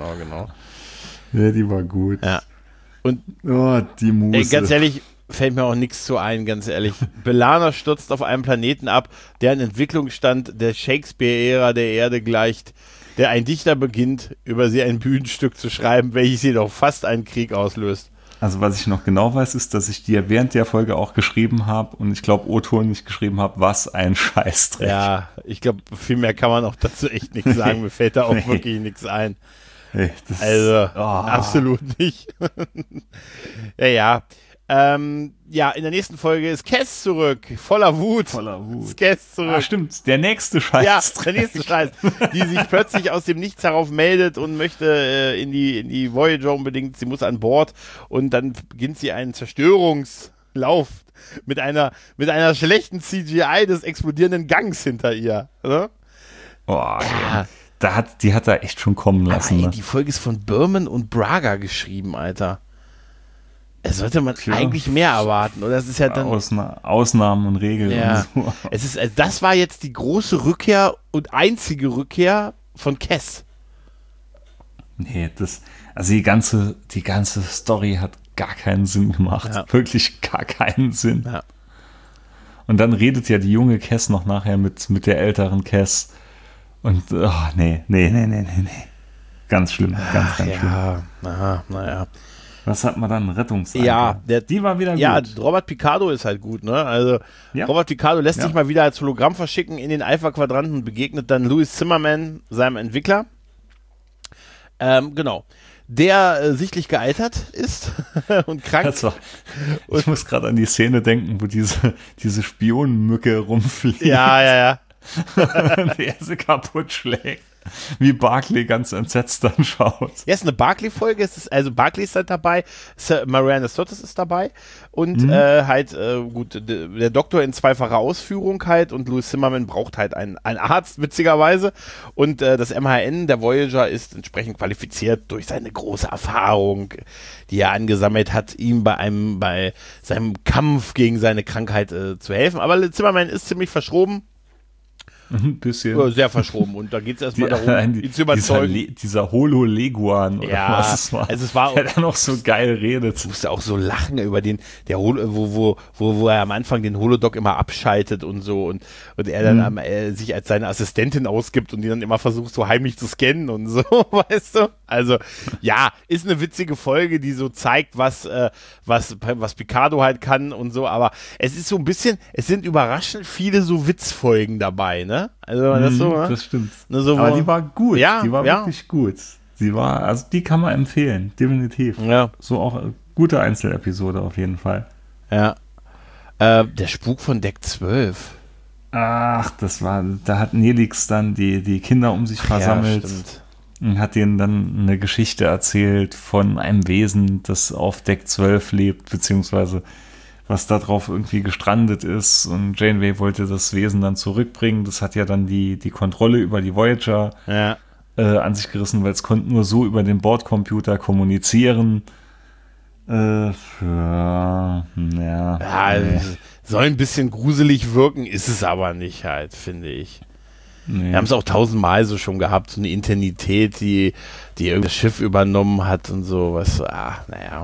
S3: Ja, die war gut.
S2: Ja. Und
S3: die Muse.
S2: ey, ganz ehrlich, fällt mir auch nichts zu ein, ganz ehrlich. B'Elanna stürzt auf einem Planeten ab, der ein Entwicklungsstand der Shakespeare-Ära der Erde gleicht, der ein Dichter beginnt, über sie ein Bühnenstück zu schreiben, welches jedoch fast einen Krieg auslöst.
S3: Also was ich noch genau weiß, ist, dass ich dir während der Folge auch geschrieben habe und ich glaube O-Ton nicht geschrieben habe, was ein Scheißdreck.
S2: Ja, ich glaube, viel mehr kann man auch dazu echt nichts sagen. Mir fällt da auch wirklich nichts ein.
S3: Hey,
S2: Absolut nicht. Ja. In der nächsten Folge ist Kes zurück. Voller Wut. Ist Kes zurück.
S3: Ah, stimmt. Der nächste Scheiß.
S2: Ja, der nächste Scheiß. Die sich plötzlich aus dem Nichts herauf meldet und möchte in die Voyager unbedingt. Sie muss an Bord und dann beginnt sie einen Zerstörungslauf mit einer schlechten CGI des explodierenden Gangs hinter ihr. Ne?
S3: Ja. Die hat da echt schon kommen lassen.
S2: Aber, die Folge ist von Berman und Braga geschrieben, Alter. Das sollte man eigentlich mehr erwarten, oder? Das ist ja dann
S3: Ausnahmen und Regeln und so.
S2: Das war jetzt die große Rückkehr und einzige Rückkehr von Kes.
S3: Nee, die ganze Story hat gar keinen Sinn gemacht. Ja. Wirklich gar keinen Sinn.
S2: Ja.
S3: Und dann redet ja die junge Kes noch nachher mit der älteren Kes. Und nee. Ganz schlimm, ganz schlimm.
S2: Naja.
S3: Was hat man dann? Rettungsanker.
S2: Ja,
S3: die war wieder gut.
S2: Ja, Robert Picardo ist halt gut, ne? Also Robert Picardo lässt sich mal wieder als Hologramm verschicken in den Alpha-Quadranten und begegnet dann Louis Zimmerman, seinem Entwickler. Genau. Der sichtlich gealtert ist und krank.
S3: Ich muss gerade an die Szene denken, wo diese Spionenmücke rumfliegt.
S2: Ja.
S3: Und er sie kaputt schlägt. wie Barclay ganz entsetzt dann schaut.
S2: Ja, ist eine Barclay-Folge. Also Barclay ist halt dabei, Mariana Sirtis ist dabei und gut, der Doktor in zweifacher Ausführung halt und Louis Zimmerman braucht halt einen Arzt, witzigerweise. Und das MHN, der Voyager, ist entsprechend qualifiziert durch seine große Erfahrung, die er angesammelt hat, ihm bei seinem Kampf gegen seine Krankheit zu helfen. Aber Zimmerman ist ziemlich verschroben.
S3: Ein bisschen.
S2: Sehr verschroben. Und da geht es erstmal darum, ihn zu überzeugen.
S3: Dieser Holo-Leguan oder was es war.
S2: Also es war
S3: der dann auch so geil redet.
S2: Du musst ja auch so lachen über wo er am Anfang den Holodoc immer abschaltet und so und er dann sich als seine Assistentin ausgibt und die dann immer versucht, so heimlich zu scannen und so, weißt du? Also, ja, ist eine witzige Folge, die so zeigt, was Picardo halt kann und so, aber es ist so ein bisschen, es sind überraschend viele so Witzfolgen dabei, ne? Also,
S3: das stimmt.
S2: So,
S3: aber die war gut.
S2: Ja,
S3: die war wirklich gut. Also die kann man empfehlen, definitiv.
S2: Ja.
S3: So auch eine gute Einzelepisode auf jeden Fall.
S2: Ja. Der Spuk von Deck 12.
S3: Ach, da hat Nelix dann die Kinder um sich versammelt.
S2: Ja, stimmt.
S3: Und hat denen dann eine Geschichte erzählt von einem Wesen, das auf Deck 12 lebt, beziehungsweise was da drauf irgendwie gestrandet ist. Und Janeway wollte das Wesen dann zurückbringen. Das hat ja dann die Kontrolle über die Voyager an sich gerissen, weil es konnte nur so über den Bordcomputer kommunizieren.
S2: Soll ein bisschen gruselig wirken, ist es aber nicht halt, finde ich.
S3: Nee.
S2: Wir haben es auch 1000-mal so schon gehabt, so eine Intensität, die das Schiff übernommen hat und so, was, naja.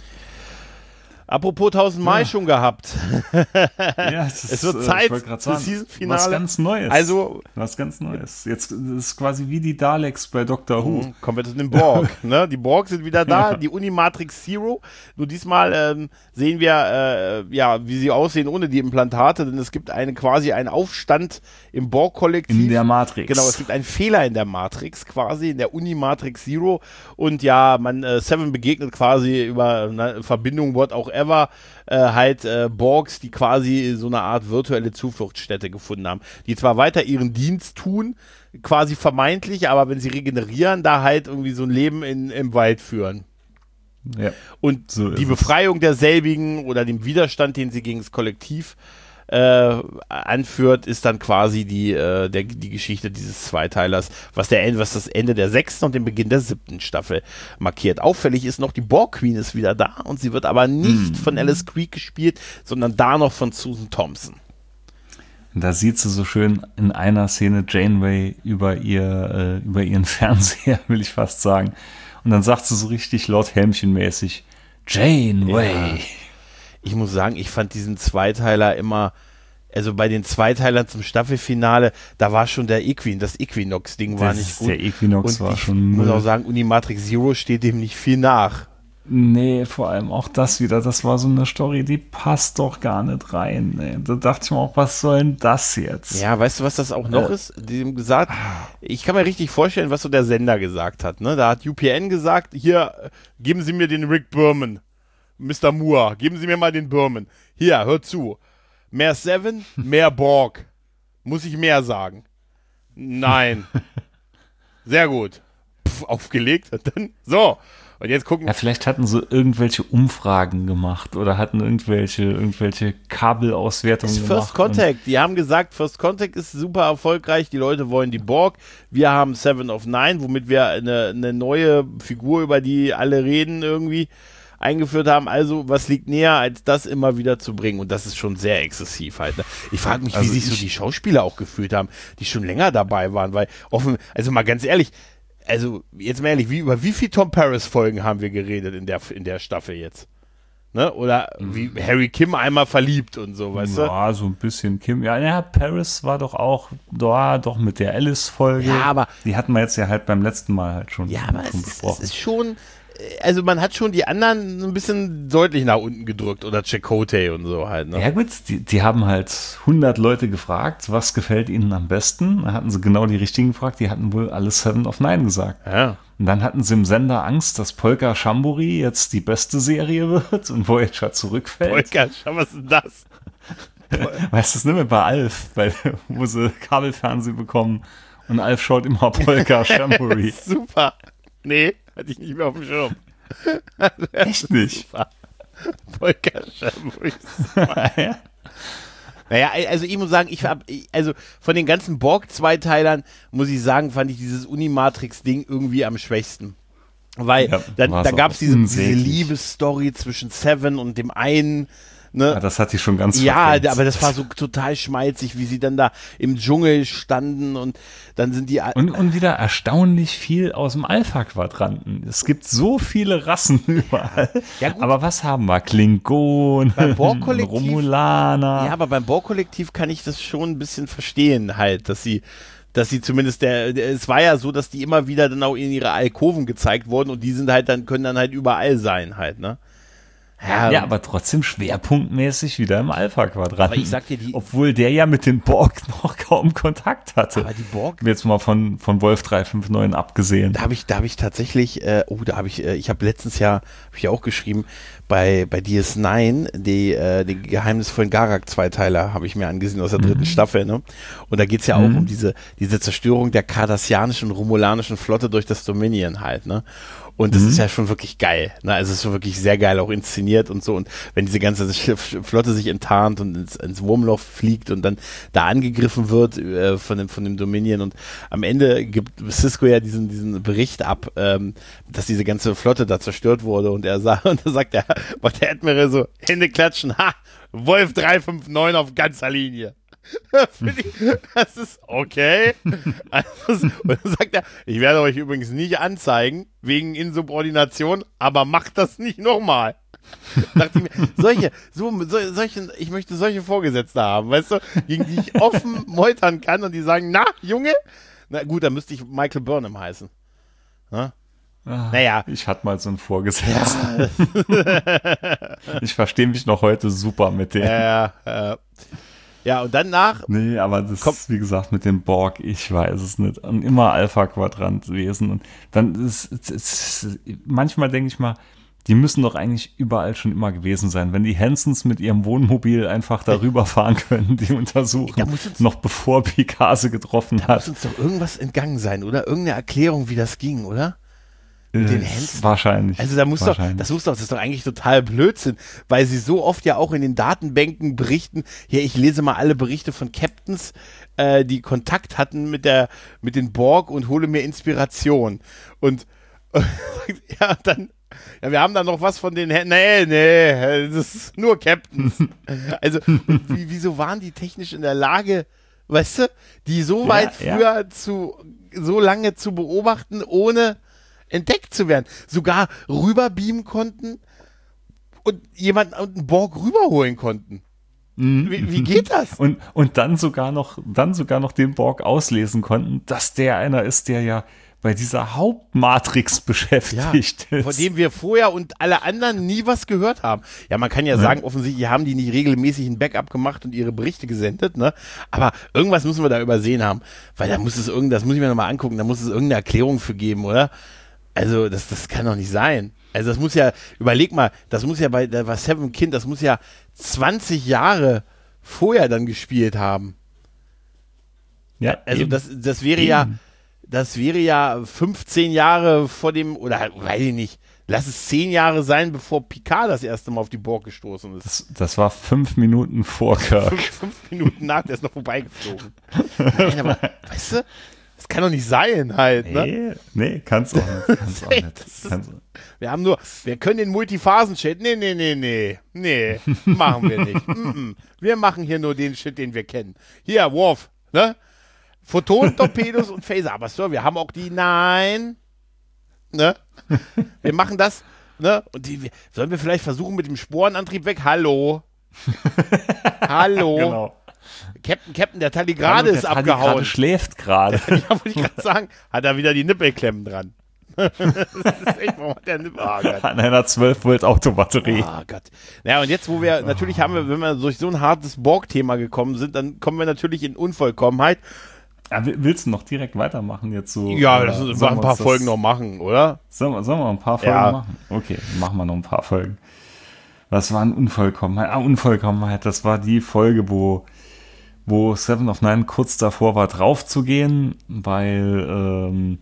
S2: Apropos 1000-mal schon gehabt.
S3: Ja,
S2: es wird Zeit für Season-Finale.
S3: Was ganz Neues.
S2: Also,
S3: was ganz Neues. Jetzt ist es quasi wie die Daleks bei Doctor Who.
S2: Kommen wir zu den Borg. Ne? Die Borg sind wieder da, die Unimatrix Zero. Nur diesmal sehen wir, wie sie aussehen ohne die Implantate, denn es gibt quasi einen Aufstand im Borg-Kollektiv.
S3: In der Matrix.
S2: Genau, es gibt einen Fehler in der Matrix quasi, in der Unimatrix Zero. Und ja, Seven begegnet quasi über eine Verbindung, what auch ever, Borgs, die quasi so eine Art virtuelle Zufluchtsstätte gefunden haben, die zwar weiter ihren Dienst tun, quasi vermeintlich, aber wenn sie regenerieren, da halt irgendwie so ein Leben im Wald führen.
S3: Ja,
S2: und so die Befreiung derselbigen oder dem Widerstand, den sie gegen das Kollektiv anführt, ist dann quasi die Geschichte dieses Zweiteilers, was das Ende der 6. und den Beginn der 7. Staffel markiert. Auffällig ist noch, die Borg Queen ist wieder da und sie wird aber nicht von Alice Creek gespielt, sondern da noch von Susan Thompson.
S3: Da sieht sie so schön in einer Szene Janeway über ihren Fernseher, will ich fast sagen. Und dann sagt sie so richtig Lord Helmchen-mäßig, Janeway. Ja.
S2: Ich muss sagen, ich fand diesen Zweiteiler immer, also bei den Zweiteilern zum Staffelfinale, da war schon das Equinox-Ding war nicht gut.
S3: Der Equinox
S2: und
S3: war schon.
S2: Ich muss auch sagen, Unimatrix Zero steht dem nicht viel nach.
S3: Nee, vor allem auch das wieder, das war so eine Story, die passt doch gar nicht rein. Nee. Da dachte ich mir auch, was soll denn das jetzt?
S2: Ja, weißt du, was das auch noch ist? Die haben gesagt, ich kann mir richtig vorstellen, was so der Sender gesagt hat. Ne? Da hat UPN gesagt, hier, geben Sie mir den Rick Berman. Mr. Moore, geben Sie mir mal den Berman. Hier, hör zu. Mehr Seven, mehr Borg. Muss ich mehr sagen? Nein. Sehr gut. Aufgelegt. Und dann, so. Und jetzt gucken.
S3: Ja, vielleicht hatten sie irgendwelche Umfragen gemacht oder hatten irgendwelche Kabelauswertungen gemacht.
S2: First Contact. Die haben gesagt, First Contact ist super erfolgreich. Die Leute wollen die Borg. Wir haben Seven of Nine, womit wir eine neue Figur, über die alle reden, irgendwie eingeführt haben. Also, was liegt näher, als das immer wieder zu bringen? Und das ist schon sehr exzessiv halt. Ne? Ich frage mich, wie sich so die Schauspieler auch gefühlt haben, die schon länger dabei waren, weil also mal ganz ehrlich, also jetzt mal ehrlich, über wie viele Tom Paris-Folgen haben wir geredet in der Staffel jetzt? Ne? Oder wie Harry Kim einmal verliebt und so, weißt du?
S3: Ja, so ein bisschen Kim. Ja, Paris war doch auch doch mit der Alice-Folge.
S2: Ja, aber
S3: die hatten wir jetzt ja halt beim letzten Mal halt schon.
S2: Ja, aber es ist schon, also man hat schon die anderen so ein bisschen deutlich nach unten gedrückt oder Chakotay und so halt. Ne?
S3: Ja gut, die haben halt 100 Leute gefragt, was gefällt ihnen am besten. Da hatten sie genau die richtigen gefragt, die hatten wohl alle Seven of Nine gesagt.
S2: Ja.
S3: Und dann hatten sie im Sender Angst, dass Polka Shamburi jetzt die beste Serie wird und Voyager zurückfällt.
S2: Polka, was ist denn das?
S3: Weißt du, das nicht mehr bei Alf, wo sie Kabelfernsehen bekommen Und Alf schaut immer Polka Shampoo.
S2: Super. Nee, hatte ich nicht mehr auf dem Schirm.
S3: Echt nicht?
S2: Polka Shampoo.
S3: Ja.
S2: Naja, also ich muss sagen, also von den ganzen Borg-Zweiteilern, muss ich sagen, fand ich dieses Unimatrix-Ding irgendwie am schwächsten. Weil
S3: Ja,
S2: da
S3: war's
S2: gab es
S3: auch
S2: diese
S3: unsäglich.
S2: Liebesstory zwischen Seven und dem einen. Ne?
S3: Ja, das hatte ich schon ganz
S2: Ja,
S3: verdrängt.
S2: aber das war so total schmalzig, wie sie dann da im Dschungel standen und dann sind die.
S3: Und wieder erstaunlich viel aus dem Alpha-Quadranten. Es gibt so viele Rassen überall.
S2: Ja, gut.
S3: Aber was haben wir? Klingonen,
S2: Beim Borg-Kollektiv-
S3: Romulaner.
S2: Ja, aber beim Borg-Kollektiv kann ich das schon ein bisschen verstehen halt, dass sie zumindest es war ja so, dass die immer wieder dann auch in ihre Alkoven gezeigt wurden und die sind halt dann, können dann halt überall sein halt, ne?
S3: Ja, aber trotzdem schwerpunktmäßig wieder im Alpha-Quadranten.
S2: Aber ich sag dir,
S3: obwohl der ja mit den Borg noch kaum Kontakt hatte.
S2: Aber die Borg,
S3: Jetzt mal von Wolf 359 abgesehen.
S2: da habe ich tatsächlich, ich habe letztens ja, habe ich ja auch geschrieben, bei DS9, die geheimnisvollen Garak-Zweiteiler habe ich mir angesehen aus der dritten Staffel, ne? Und da geht's ja auch um diese Zerstörung der kardassianischen und romulanischen Flotte durch das Dominion halt, ne? Und das ist ja schon wirklich geil, ne? Also es ist schon wirklich sehr geil auch inszeniert und so. Und wenn diese ganze Flotte sich enttarnt und ins Wurmloch fliegt und dann da angegriffen wird von dem Dominion und am Ende gibt Sisko ja diesen Bericht ab, dass diese ganze Flotte da zerstört wurde und da sagt macht der Admiral so, Hände klatschen, ha, Wolf 359 auf ganzer Linie. Das ist okay. Und dann sagt er, ich werde euch übrigens nicht anzeigen, wegen Insubordination, aber macht das nicht nochmal. Dachte ich mir, ich möchte solche Vorgesetzte haben, weißt du, gegen die ich offen meutern kann und die sagen, na, Junge? Na gut, dann müsste ich Michael Burnham heißen. Na? Naja.
S3: Ich hatte mal so einen Vorgesetzten. Ich verstehe mich noch heute super mit dem.
S2: Ja, und dann
S3: Nee, aber das ist, wie gesagt, mit dem Borg, ich weiß es nicht. Und immer Alpha-Quadrant-Wesen. Und dann manchmal denke ich mal, die müssen doch eigentlich überall schon immer gewesen sein. Wenn die Hansons mit ihrem Wohnmobil einfach darüber fahren können, die untersuchen, noch bevor Picard sie getroffen hat.
S2: Muss uns doch irgendwas entgangen sein, oder? Irgendeine Erklärung, wie das ging, oder? Mit den Hansons?
S3: Wahrscheinlich.
S2: Also das ist doch eigentlich total Blödsinn, weil sie so oft ja auch in den Datenbanken berichten, hier, ich lese mal alle Berichte von Captains, die Kontakt hatten mit den Borg und hole mir Inspiration. Und ja, dann, ja, wir haben da noch was von den, nee, das ist nur Captains. Also, wieso waren die technisch in der Lage, weißt du, die so weit früher so lange zu beobachten, ohne entdeckt zu werden, sogar rüberbeamen konnten und jemanden und einen Borg rüberholen konnten. Wie geht das?
S3: Und dann sogar noch den Borg auslesen konnten, dass der einer ist, der ja bei dieser Hauptmatrix beschäftigt ist.
S2: Von dem wir vorher und alle anderen nie was gehört haben. Ja, man kann ja sagen, offensichtlich haben die nicht regelmäßig ein Backup gemacht und ihre Berichte gesendet, ne? Aber irgendwas müssen wir da übersehen haben, weil das muss ich mir nochmal angucken, da muss es irgendeine Erklärung für geben, oder? Also, das kann doch nicht sein. Also, das muss ja, überleg mal, das muss ja da war Seven Kind, das muss ja 20 Jahre vorher dann gespielt haben.
S3: Ja,
S2: also,
S3: eben.
S2: das wäre ja 15 Jahre vor dem, oder weiß ich nicht, lass es 10 Jahre sein, bevor Picard das erste Mal auf die Borg gestoßen ist.
S3: Das war 5 Minuten vor Kirk.
S2: 5 Minuten nach, der ist noch vorbeigeflogen. Nein, aber, weißt du, das kann doch nicht sein halt, ne?
S3: Nee, kannst auch nicht.
S2: Wir können den Multiphasen-Chat, nee, machen wir nicht. Wir machen hier nur den Shit, den wir kennen. Hier, Worf, ne? Photon-Torpedos und Phaser, aber so, wir haben auch die, nein, ne? Wir machen das, ne? Und sollen wir vielleicht versuchen mit dem Sporenantrieb weg? Hallo? Genau. Captain, der Talligrade ist abgehauen. Der Talligrade
S3: schläft gerade.
S2: Ja, wollte ich gerade sagen, hat er wieder die Nippelklemmen dran. Das ist echt, warum hat der Nippel?
S3: An einer 12-Volt-Autobatterie.
S2: Oh Gott. Naja, und jetzt, wo wir, natürlich wenn wir durch so ein hartes Borg-Thema gekommen sind, dann kommen wir natürlich in Unvollkommenheit.
S3: Ja, willst du noch direkt weitermachen jetzt so?
S2: Ja, lass uns ein paar Folgen noch machen, oder?
S3: Sollen wir ein paar Folgen machen? Okay, machen wir noch ein paar Folgen. Was war eine Unvollkommenheit? Unvollkommenheit, das war die Folge, wo wo Seven of Nine kurz davor war, drauf zu gehen, weil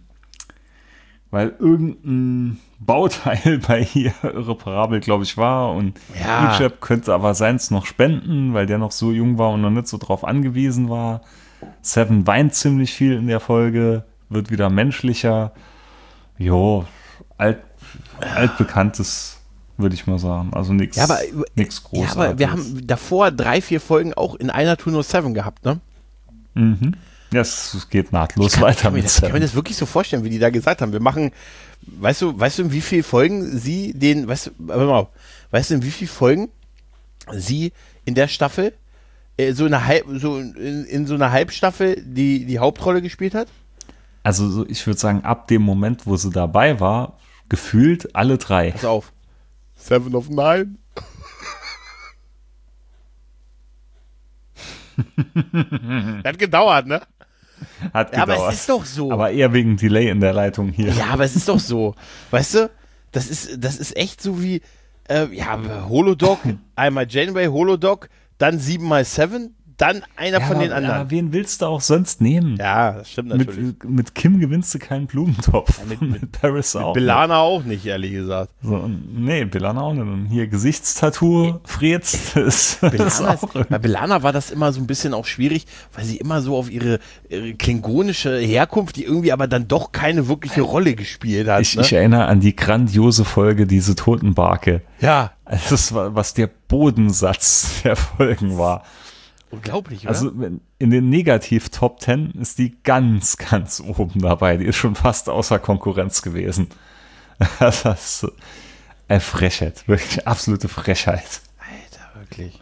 S3: irgendein Bauteil bei ihr irreparabel, glaube ich, war und
S2: Ja.
S3: Egypt könnte aber seins noch spenden, weil der noch so jung war und noch nicht so drauf angewiesen war. Seven weint ziemlich viel in der Folge, wird wieder menschlicher. Jo, altbekanntes, würde ich mal sagen. Also nichts
S2: Ja, aber
S3: Großartiges.
S2: Ja, aber wir haben davor 3, 4 Folgen auch in einer Tour nur Seven gehabt, ne?
S3: Mhm. Ja, es geht nahtlos
S2: Ich
S3: weiter
S2: kann mir
S3: mit
S2: das
S3: Seven.
S2: wirklich so vorstellen, wie die da gesagt haben. Wir machen, weißt du, in wie vielen Folgen sie in wie vielen Folgen sie in der Staffel, in so einer Halbstaffel die Hauptrolle gespielt hat?
S3: Also ich würde sagen, ab dem Moment, wo sie dabei war, gefühlt alle 3.
S2: Pass auf. 7 of 9. Hat gedauert, ne?
S3: Hat
S2: Ja,
S3: gedauert.
S2: aber es ist doch so.
S3: Aber eher wegen Delay in der Leitung hier.
S2: Ja, aber es ist doch so. Weißt du, das ist echt so wie, Holodoc, einmal Janeway, Holodoc, dann 7x7, dann einer von den anderen.
S3: Ja, wen willst du auch sonst nehmen?
S2: Ja, das stimmt natürlich.
S3: Mit Kim gewinnst du keinen Blumentopf.
S2: Ja,
S3: mit Paris auch.
S2: Belana auch nicht, ehrlich gesagt.
S3: So, nee, Belana auch nicht. Und hier Gesichtstattoo, Fritz, ist auch
S2: Bei Belana war das immer so ein bisschen auch schwierig, weil sie immer so auf ihre klingonische Herkunft, die irgendwie aber dann doch keine wirkliche Rolle gespielt hat.
S3: Ich erinnere an die grandiose Folge, diese Totenbarke.
S2: Ja.
S3: Das war, was der Bodensatz der Folgen war.
S2: Unglaublich, oder?
S3: Also in den Negativ-Top 10 ist die ganz, ganz oben dabei. Die ist schon fast außer Konkurrenz gewesen. Das ist eine Frechheit, wirklich absolute Frechheit.
S2: Alter, wirklich.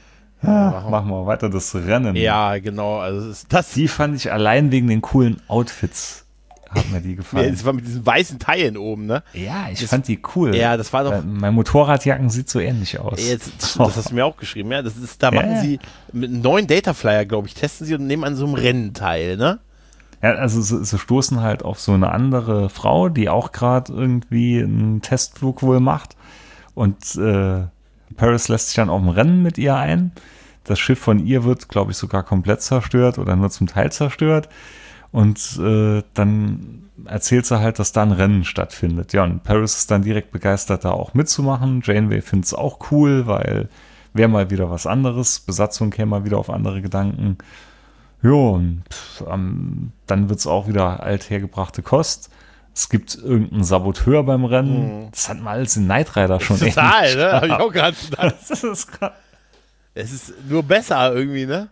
S3: Ja, machen wir weiter das Rennen.
S2: Ja, genau. Also das
S3: Die fand ich allein wegen den coolen Outfits, hat mir die gefallen.
S2: das war mit diesen weißen Teilen oben, ne?
S3: Ja, ich fand die cool.
S2: Ja, das war doch.
S3: Mein Motorradjacken sieht so ähnlich aus.
S2: Das hast du mir auch geschrieben, ja. Da machen sie mit einem neuen Dataflyer, glaube ich, testen sie und nehmen an so einem Rennen teil, ne?
S3: Ja, also sie stoßen halt auf so eine andere Frau, die auch gerade irgendwie einen Testflug wohl macht. Und Paris lässt sich dann auf ein Rennen mit ihr ein. Das Schiff von ihr wird, glaube ich, sogar komplett zerstört oder nur zum Teil zerstört. Und dann erzählt sie halt, dass da ein Rennen stattfindet. Ja, und Paris ist dann direkt begeistert, da auch mitzumachen. Janeway findet es auch cool, weil wäre mal wieder was anderes. Besatzung käme mal wieder auf andere Gedanken. Ja, und dann wird es auch wieder althergebrachte Kost. Es gibt irgendeinen Saboteur beim Rennen. Das hatten wir alles in Knight Rider schon.
S2: Total, ne? Hab ich auch gerade gedacht.
S3: Das ist grad
S2: Es ist nur besser irgendwie, ne?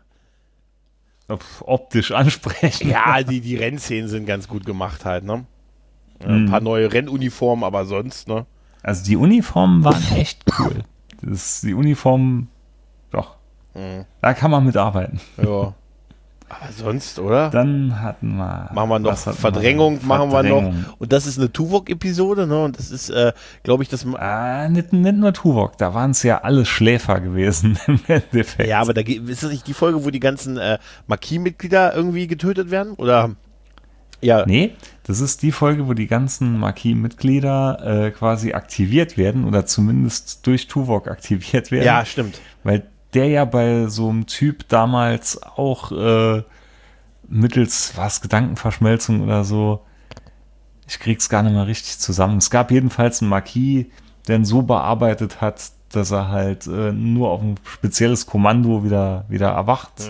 S3: optisch ansprechend.
S2: Ja, die Rennszenen sind ganz gut gemacht halt, ne? Ja, ein paar neue Rennuniformen, aber sonst, ne?
S3: Also die Uniformen waren echt cool. Die Uniformen, doch. Da kann man mitarbeiten.
S2: Ja. Aber sonst, oder?
S3: Dann hatten wir.
S2: Machen wir noch
S3: was hatten
S2: Verdrängung, machen wir noch.
S3: Verdrängung.
S2: Und das ist eine Tuvok-Episode, ne? Und das ist, glaube ich, das.
S3: Nicht nur Tuvok, da waren es ja alles Schläfer gewesen im Endeffekt.
S2: Ja, aber ist das nicht die Folge, wo die ganzen Marquis-Mitglieder irgendwie getötet werden? Oder? Ja.
S3: Nee, das ist die Folge, wo die ganzen Marquis-Mitglieder quasi aktiviert werden oder zumindest durch Tuvok aktiviert werden.
S2: Ja, stimmt.
S3: Weil der ja bei so einem Typ damals auch mittels, Gedankenverschmelzung oder so, ich krieg's gar nicht mehr richtig zusammen. Es gab jedenfalls einen Marquis, der ihn so bearbeitet hat, dass er halt nur auf ein spezielles Kommando wieder erwacht.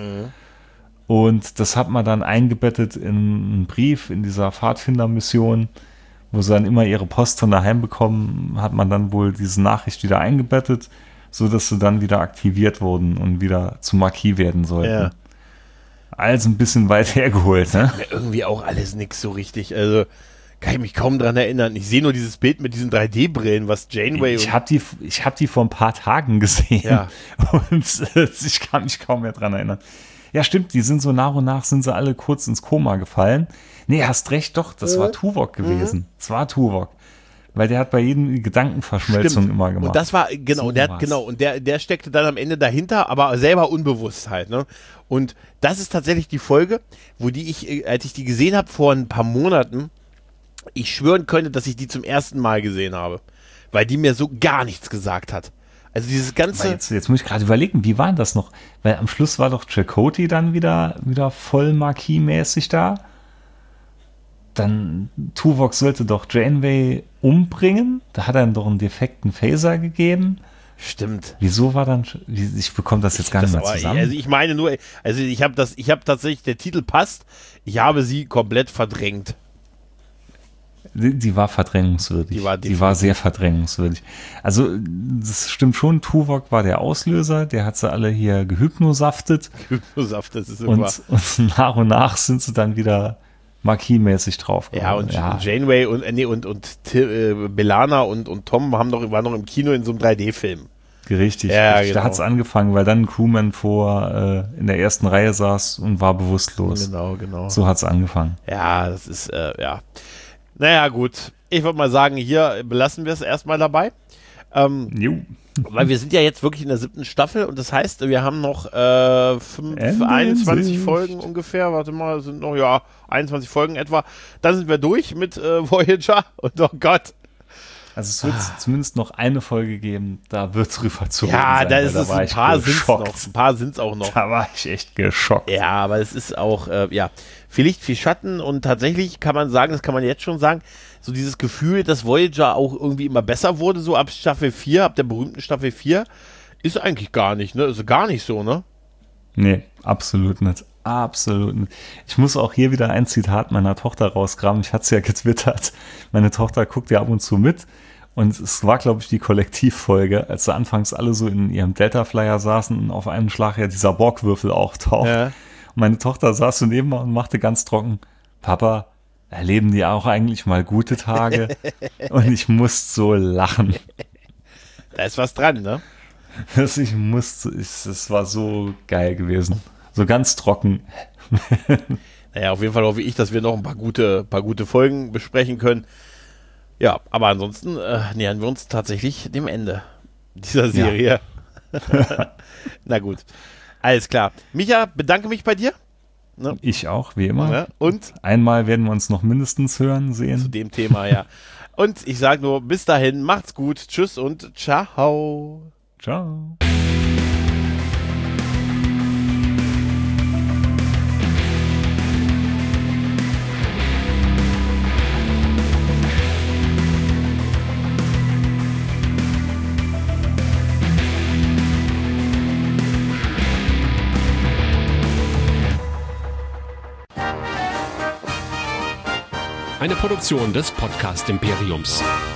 S3: Und das hat man dann eingebettet in einen Brief in dieser Pfadfinder-Mission, wo sie dann immer ihre Post von daheim bekommen, hat man dann wohl diese Nachricht wieder eingebettet, so dass sie dann wieder aktiviert wurden und wieder zu Marquis werden sollten.
S2: Ja.
S3: Also ein bisschen weit hergeholt, ne?
S2: Mir irgendwie auch alles nix so richtig. Also kann ich mich kaum dran erinnern. Ich sehe nur dieses Bild mit diesen 3D-Brillen, was Janeway
S3: Ich hab die vor ein paar Tagen gesehen.
S2: Ja.
S3: Und ich kann mich kaum mehr dran erinnern. Ja, stimmt, die sind so nach und nach sind sie alle kurz ins Koma gefallen. Nee, hast recht, doch, das war Tuvok gewesen. Das war Tuvok. Weil der hat bei jedem die Gedankenverschmelzung immer gemacht.
S2: Und das war, genau,
S3: So war's.
S2: und der steckte dann am Ende dahinter, aber selber unbewusst halt, ne? Und das ist tatsächlich die Folge, wo als ich die gesehen habe vor ein paar Monaten, ich schwören könnte, dass ich die zum ersten Mal gesehen habe. Weil die mir so gar nichts gesagt hat. Also dieses ganze...
S3: Jetzt muss ich gerade überlegen, wie war das noch? Weil am Schluss war doch Chakotay dann wieder voll Marquis-mäßig da. Dann Tuvok sollte doch Janeway umbringen. Da hat er ihm doch einen defekten Phaser gegeben.
S2: Stimmt.
S3: Wieso war dann... Ich bekomme das jetzt gar nicht mehr zusammen.
S2: Also ich meine nur, also ich habe tatsächlich, der Titel passt, ich habe sie komplett verdrängt.
S3: Die war verdrängungswürdig. Die war sehr verdrängungswürdig. Also, das stimmt schon, Tuvok war der Auslöser, der hat sie alle hier gehypnosaftet.
S2: Hypnosaftet ist super.
S3: Und nach sind sie dann wieder Marquis-mäßig drauf.
S2: Ja, und Janeway und B'Elanna und Tom waren noch im Kino in so einem 3D-Film.
S3: Richtig,
S2: ja,
S3: richtig.
S2: genau.
S3: Da hat es angefangen, weil dann ein Crewman in der ersten Reihe saß und war bewusstlos.
S2: Genau.
S3: So hat es angefangen.
S2: Ja, das ist, ja. Naja, gut. Ich würde mal sagen, hier belassen wir es erstmal dabei. Weil wir sind ja jetzt wirklich in der 7. Staffel und das heißt, wir haben noch 21 Folgen ungefähr. Warte mal, sind noch, 21 Folgen etwa. Dann sind wir durch mit Voyager und oh Gott.
S3: Also es wird zumindest noch eine Folge geben, da wird es rüber zu reden
S2: sein. Ja,
S3: da
S2: ist ein paar sind es noch. Ein paar sind es auch noch.
S3: Da war ich echt geschockt.
S2: Ja, aber es ist auch, viel Licht, viel Schatten und tatsächlich kann man sagen, das kann man jetzt schon sagen, so dieses Gefühl, dass Voyager auch irgendwie immer besser wurde, so ab Staffel 4, ab der berühmten Staffel 4, ist eigentlich gar nicht, ne? Ist gar nicht so, ne?
S3: Nee, absolut nicht. Absolut nicht. Ich muss auch hier wieder ein Zitat meiner Tochter rausgraben. Ich hatte es ja getwittert. Meine Tochter guckt ja ab und zu mit. Und es war, glaube ich, die Kollektivfolge, als sie anfangs alle so in ihrem Delta-Flyer saßen und auf einen Schlag ja dieser Borgwürfel auftaucht. Ja. Und meine Tochter saß so neben mir und machte ganz trocken, Papa, erleben die auch eigentlich mal gute Tage? Und ich musste so lachen.
S2: Da ist was dran, ne?
S3: Es war so geil gewesen. So ganz trocken.
S2: Naja, auf jeden Fall hoffe ich, dass wir noch ein paar gute Folgen besprechen können. Ja, aber ansonsten nähern wir uns tatsächlich dem Ende dieser Serie. Ja. Na gut, alles klar. Micha, bedanke mich bei dir.
S3: Ne? Ich auch, wie immer.
S2: Ja, und
S3: einmal werden wir uns noch mindestens sehen.
S2: Zu dem Thema, ja. Und ich sage nur, bis dahin, macht's gut, tschüss und ciao.
S3: Ciao.
S4: Eine Produktion des Podcast Imperiums.